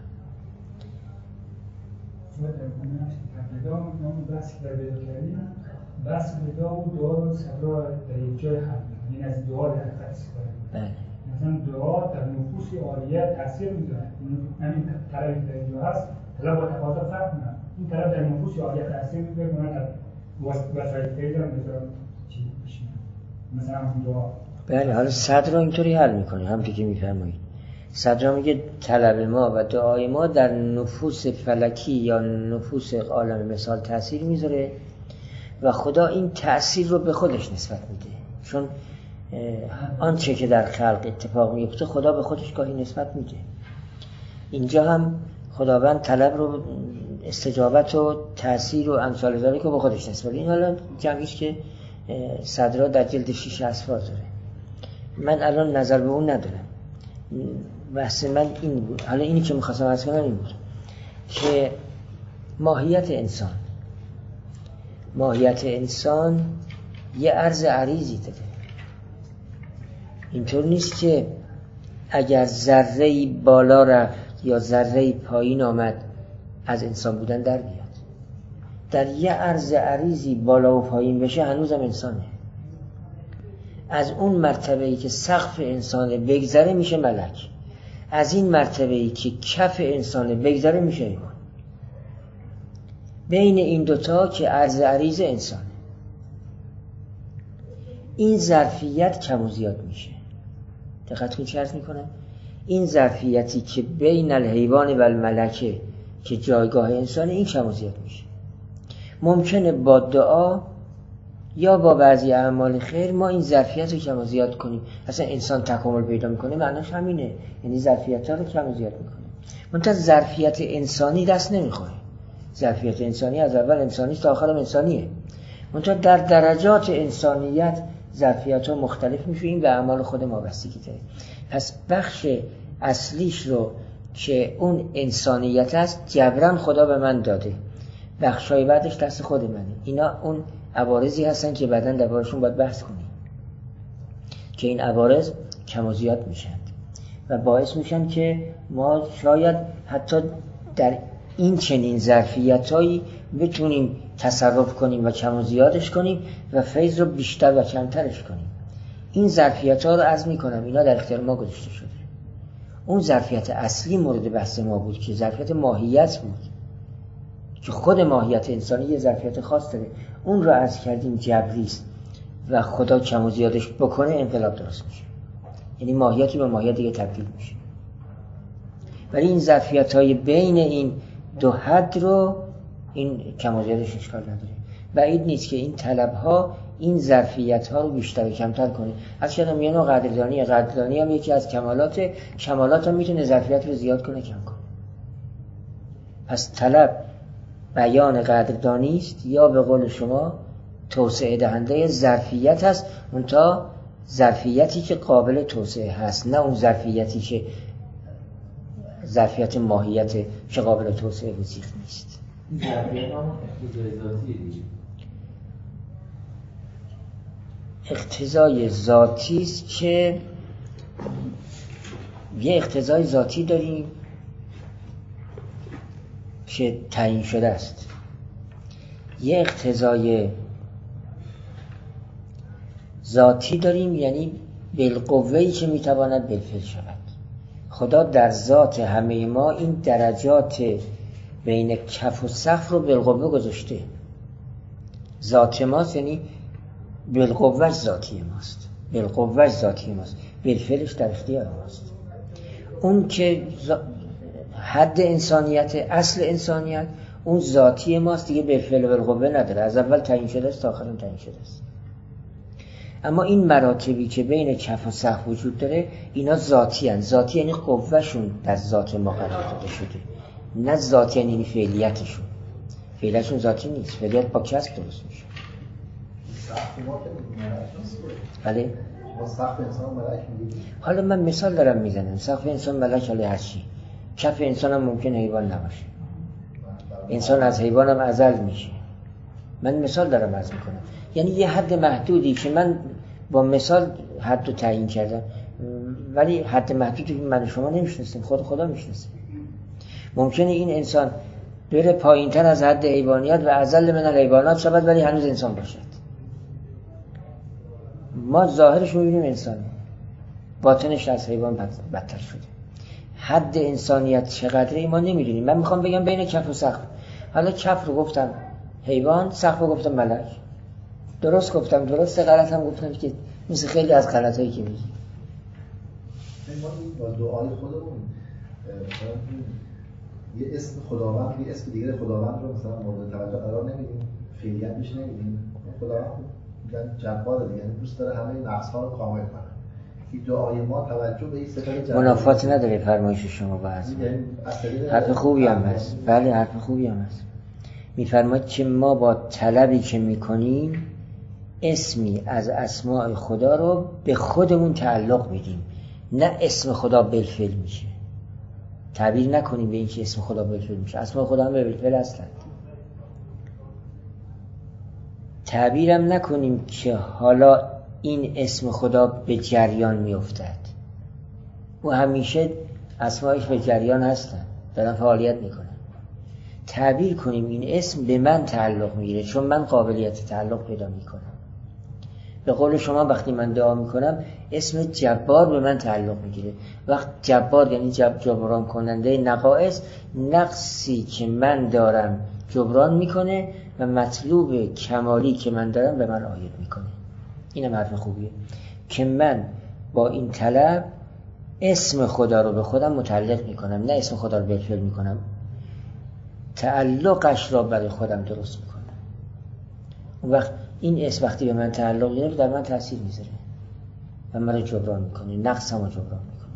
بحث که در بیان کردیم، بحث بدا و دعا رو صدرا در یک جای هم این از دعا در تأثیر کنیم. مثلا دعا در نفوس عالیه تأثیر میذاره. همین طلبی در اینجا هست، طلب با تقاضا فرق نه. این طلب در نفوس عالیه تأثیر میذاره، من در وسایل فیض هم میذارم چی میشه مثلا همون دعا. بله، حالا صدر رو اینطوری حل میکنه، همونطور که میفرمایید. صدر میگه طلب ما و دعای ما در نفوس فلکی یا نفوس عالم مثال تأثیر میذاره و خدا این تأثیر رو به خودش نسبت میده، چون آنچه که در خلق اتفاق میفته خدا به خودش گاهی نسبت میده. اینجا هم خداوند طلب رو، استجابت و تأثیر و امثال ذلک رو به خودش نسبت میده. این حالا جمعیش که صدرا در جلد شیش اسفار داره. من الان نظر به اون ندارم، بحث من این بود. حالا اینی که میخواستم عرض کنم این بود که ماهیت انسان ماهیت انسان یه عرض عریضی داره. اینطور نیست که اگر ذره‌ای بالا رفت یا ذره‌ای پایین آمد از انسان بودن در بیاد. در یه عرض عریضی بالا و پایین بشه هنوزم انسانه. از اون مرتبه‌ای که سقف انسانه بگذره میشه ملک، از این مرتبه‌ای که کف انسانه بگذره میشه حیوان. بین این دوتا که عرض عریض انسانه، این ظرفیت کم و زیاد میشه. دقت کنید چه عرض میکنم؟ این ظرفیتی که بین الحیوان و الملکه که جایگاه انسانه، این کم و زیاد میشه. ممکنه با دعا یا با بعضی اعمال خیر ما این ظرفیت رو کم و زیاد کنیم. اصلا انسان تکامل پیدا میکنه معناش همینه، یعنی ظرفیت ها رو کم و زیاد میکنه. منتها ظرفیت انسانی دست نمیخوره. ظرفیت انسانی از اول انسانی تا آخرم انسانیه. منتها در درجات انسانیت ظرفیت ها مختلف میشه. این به اعمال خود ما بستگی داره. پس بخش اصلیش رو که اون انسانیت است جبران خدا به من داده، بخشای بعدش دست خود منه. اینا اون عوارضی هستن که بعداً دربارشون باید بحث کنیم که این عوارض کم و زیاد میشن و باعث میشن که ما شاید حتی در این چنین ظرفیتایی بتونیم تصرف کنیم و کم و زیادش کنیم و فیض رو بیشتر و کمترش کنیم. این ظرفیت ها رو عرض میکنم اینا در اختیار ما گذاشته شده. اون ظرفیت اصلی مورد بحث ما بود که ظرفیت ماهیت بود که خود ماهیت انسانی یه ظرفیت خاص داره. اون رو عرض کردیم جبریست و خدا کم و زیادش بکنه انقلاب درست میشه، یعنی ماهیتی به ماهیت دیگه تبدیل میشه. ولی این ظرفیت های بین این دو حد رو این کم و زیادش اشکال نداره. بعید نیست که این طلب ها این ظرفیت ها رو بیشتر و کمتر کنه. از شدم میگن و قدردانی قدردانی هم یکی از کمالات کمالات هم میتونه ظرفیت رو زیاد کنه کم کنه. پس طلب بیان قدردانی است یا به قول شما توسعه دهنده ظرفیت هست، منتها ظرفیتی که قابل توسعه هست، نه اون ظرفیتی که ظرفیت ماهیت که قابل توسعه وسیق نیست. این ظرفیت هم اقتضای ذاتیه دیگه. اقتضای ذاتی است که یه اقتضای ذاتی داریم که تعیین شده است، یه اقتضای ذاتی داریم یعنی بالقوه‌ای که میتواند بالفعل شود. خدا در ذات همه ما این درجات بین کف و سقف رو بالقوه گذاشته. ذات ماست یعنی بالقوهش ذاتی ماست، بالقوهش ذاتی ماست، بالفعلش در اختیار ماست. اون که حد انسانیت، اصل انسانیت اون ذاتی ماست دیگه، بالفعل و بالقوه نداره، از اول تعیین شده است تا آخرم تعیین شده است. اما این مراتبی که بین کف و سقف وجود داره اینا ذاتی هستند. ذاتی یعنی قوهشون در ذات ما قرار داده شده، نه ذاتی یعنی فعلیتشون. فعلیتشون ذاتی نیست، فعلیت با کسب درست میشه. سقف ما که ملک نیست. بله ما سقف انسان ملک میگیم. حالا من مثال دارم میزنم. سقف انسان ملک حالا هر چی. کف انسان هم ممکن حیوان نباشه. انسان از حیوان هم ازل میشه. من مثال دارم عرض میکنم. یعنی یه حد محدودی که من با مثال حد رو تعیین کردم، ولی حد محدودی که من و شما نمیشناسیم، خود خدا میشناسیم. ممکنه این انسان بره پایین تر از حد حیوانیت و ازل من الحیوانات شود ولی هنوز انسان باشد. ما ظاهرش میبینیم انسانه، باطنش از حیوان بدتر شده. حد انسانیت چقدره ما نمیدونیم. من میخوام بگم بین کف و سقف. حالا کف رو گفتم حیوان، سقف رو گفتم ملک. درست گفتم، درسته غلط هم گفتم که مثل خیلی از غلطایی که میگیم. ما با دعای خودمون یه اسم خداوند، یه اسم دیگه خداوند رو مثلا مورد توجه قرار نمیدیم، فعلیت میشه نمیدیم. خداوند میگن جبار دیگه، یعنی دوست داره همه نقص‌ها رو کامل کنه. این دعای ما توجه به این صفت جبار منافات نداره فرمایش شما با حرف. حرف خوبی هم هست. بله حرف خوبی هم هست. میفرماید که ما با طلبی که میکنیم اسمی از اسماء خدا رو به خودمون تعلق میدیم، نه اسم خدا بالفعل میشه. تعبیر نکنیم به این که اسم خدا بالفعل میشه، اسماء خدا هم بالفعل هستند. تعبیرم نکنیم که حالا این اسم خدا به جریان میافتد، او همیشه اسمایش به جریان هستند، دارن فعالیت میکنن. تعبیر کنیم این اسم به من تعلق میگیره چون من قابلیت تعلق پیدا میکنم. به قول شما وقتی من دعا میکنم اسم جبار به من تعلق میگیره. وقت جبار یعنی جب جبران کننده نقائص، نقصی که من دارم جبران میکنه و مطلوب کمالی که من دارم به من عاید میکنه. اینم حرف خوبیه که من با این طلب اسم خدا رو به خودم متعلق میکنم، نه اسم خدا رو بالفعل میکنم، تعلقش را برای خودم درست میکنم. اون وقت این اسم وقتی به من تعلق گرفت در من تأثیر میذاره و من رو جبران میکنه، نقصم رو جبران میکنه.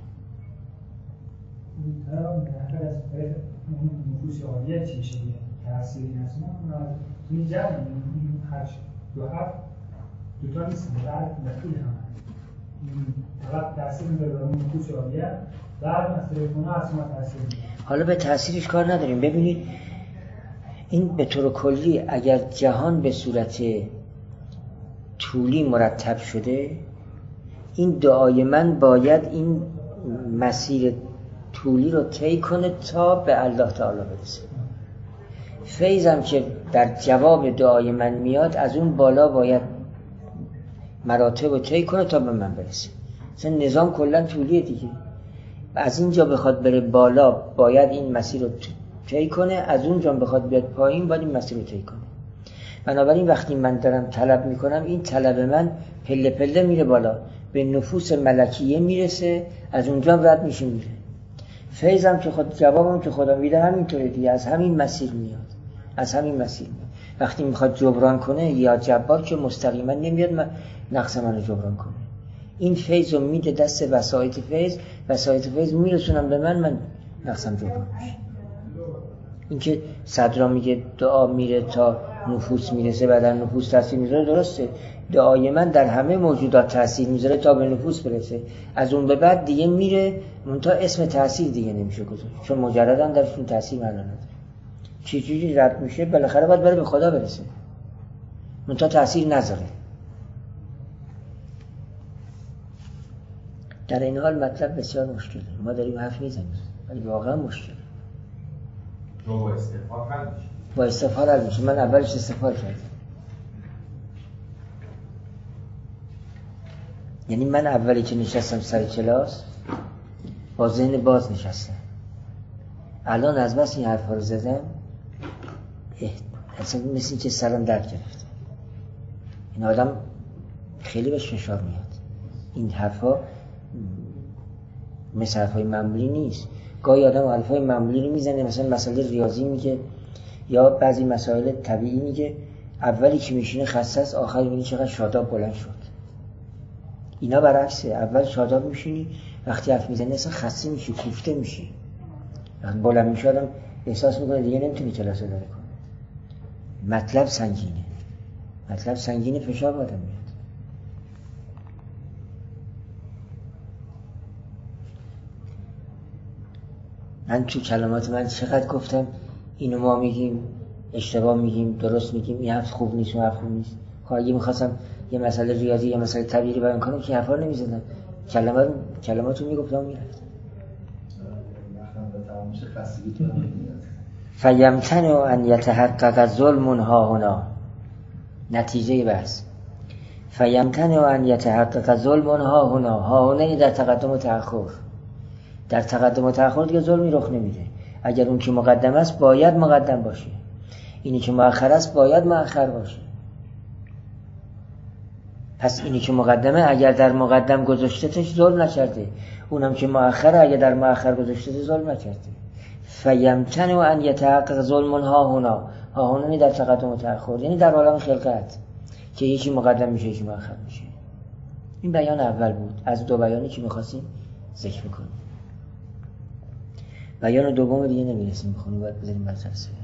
اگر از طریق نفوس عالیه چی میشه تأثیری هست ما این جمع این هشت دو هفت دوتا نیست بعد نفوی هم فقط تأثیر میذاره برای نفوس عالیه، بعد از طریق اونا اصلا تأثیر میذاره. حالا به تأثیرش کار نداریم. ببینید این به طور کلی اگر جهان به صورت طولی مرتب شده، این دعای من باید این مسیر طولی رو طی کنه تا به الله تعالی برسه. فیضم که در جواب دعای من میاد از اون بالا باید مراتب رو طی کنه تا به من برسه. مثلا نظام کلا طولیه دیگه، از اینجا بخواد بره بالا باید این مسیر رو طی کنه، از اونجا بخواد بیاد پایین باید این مسیر رو طی کنه. بنابراین وقتی من دارم طلب میکنم این طلب من پله پله میره بالا، به نفوس ملکیه میرسه، از اونجا رد میشه میره. فیضم که خود جوابم که خدا میده همینطوره دیگه، از همین مسیر میاد، از همین مسیر میاد. وقتی میخواد جبران کنه یا جبار که مستقیما نمیاد من نقص منو جبران کنه، این فیض رو میده دست وسایط فیض، وسایط فیض میرسونم به من، من نقصم جبران میشه. این که صدرا میگه دعا میره تا نفوس میرسه و در نفوس تاثیر میذاره، درسته. دعای من در همه موجودات تاثیر میذاره تا به نفوس برسه، از اون به بعد دیگه میره منتها اسم تاثیر دیگه نمیشه گذاشت چون مجردن درشون تاثیر معنا نداره. چجوری رد میشه؟ بالاخره باید بره به خدا برسه منتها تاثیر نذاره. در این حال مطلب بسیار مشکله، ما داریم حرف میزنیم ولی واقعا مشکله. با استفاده حل میشه. با استفاده حل میشه. من اولش استفاده کردم، یعنی من اولی که نشستم سر کلاس با ذهن باز نشستم. الان از بس این حرفا رو زدم اصلا مثل این که سرم درد گرفته. این آدم خیلی بهش فشار میاد. این حرفا مثل حرفای معمولی نیست. گاهی آدم حرفای معمولی رو میزنه، مثلا مسئله ریاضی میگه یا بعضی مسائل طبیعی میگه، اولی که میشینه خسته است، آخر میبینی چقدر شاداب بلند شد. اینا برعکسه، اول شاداب میشینی، وقتی حرف میزنی اصلا خسته میشی، کوفته میشی. وقتی بلند میشه آدم احساس میکنه دیگه نمیتونی کلاس اداره کنه. مطلب سنگینه، مطلب سنگینه، فشار به آدم میاد. من تو کلمات من چقدر گفتم اینو ما میگیم اشتباه میگیم، درست میگیم، این حرف خوب نیست، اون حرف خوب نیست. اگه میخواستم یه مسئله ریاضی یا مسئله طبیعی بیان کنم که حرفا نمیزدم، کلمات کلماتو میگفتم و میرفتم. فیمتن ان یتحقق ظلم ها هنا، نتیجه بحث فیمتن ان یتحقق ظلم ها هنا. ها هنا در تقدم و تأخر، در تقدم و تأخر دیگه ظلمی رخ نمیده. اگر اون که مقدم است باید مقدم باشه، اینی که مؤخر است باید مؤخر باشه. پس اینی که مقدمه اگر در مقدم گذاشتهش ظلم نکرده، اونم که مؤخره اگر در مؤخر گذاشته ظلم نکرده. فیمتن و ان یتحقق ظلم ها هنا. ها هنا در تقدم و تأخر، یعنی در عالم خلقت که یکی مقدم میشه یکی مؤخر میشه. این بیان اول بود از دو بیانی که می‌خواستیم ذکر کنیم. بیان دوم دیگه نمی‌رسیم بخونیم، باید بذاریم برای تفسیر.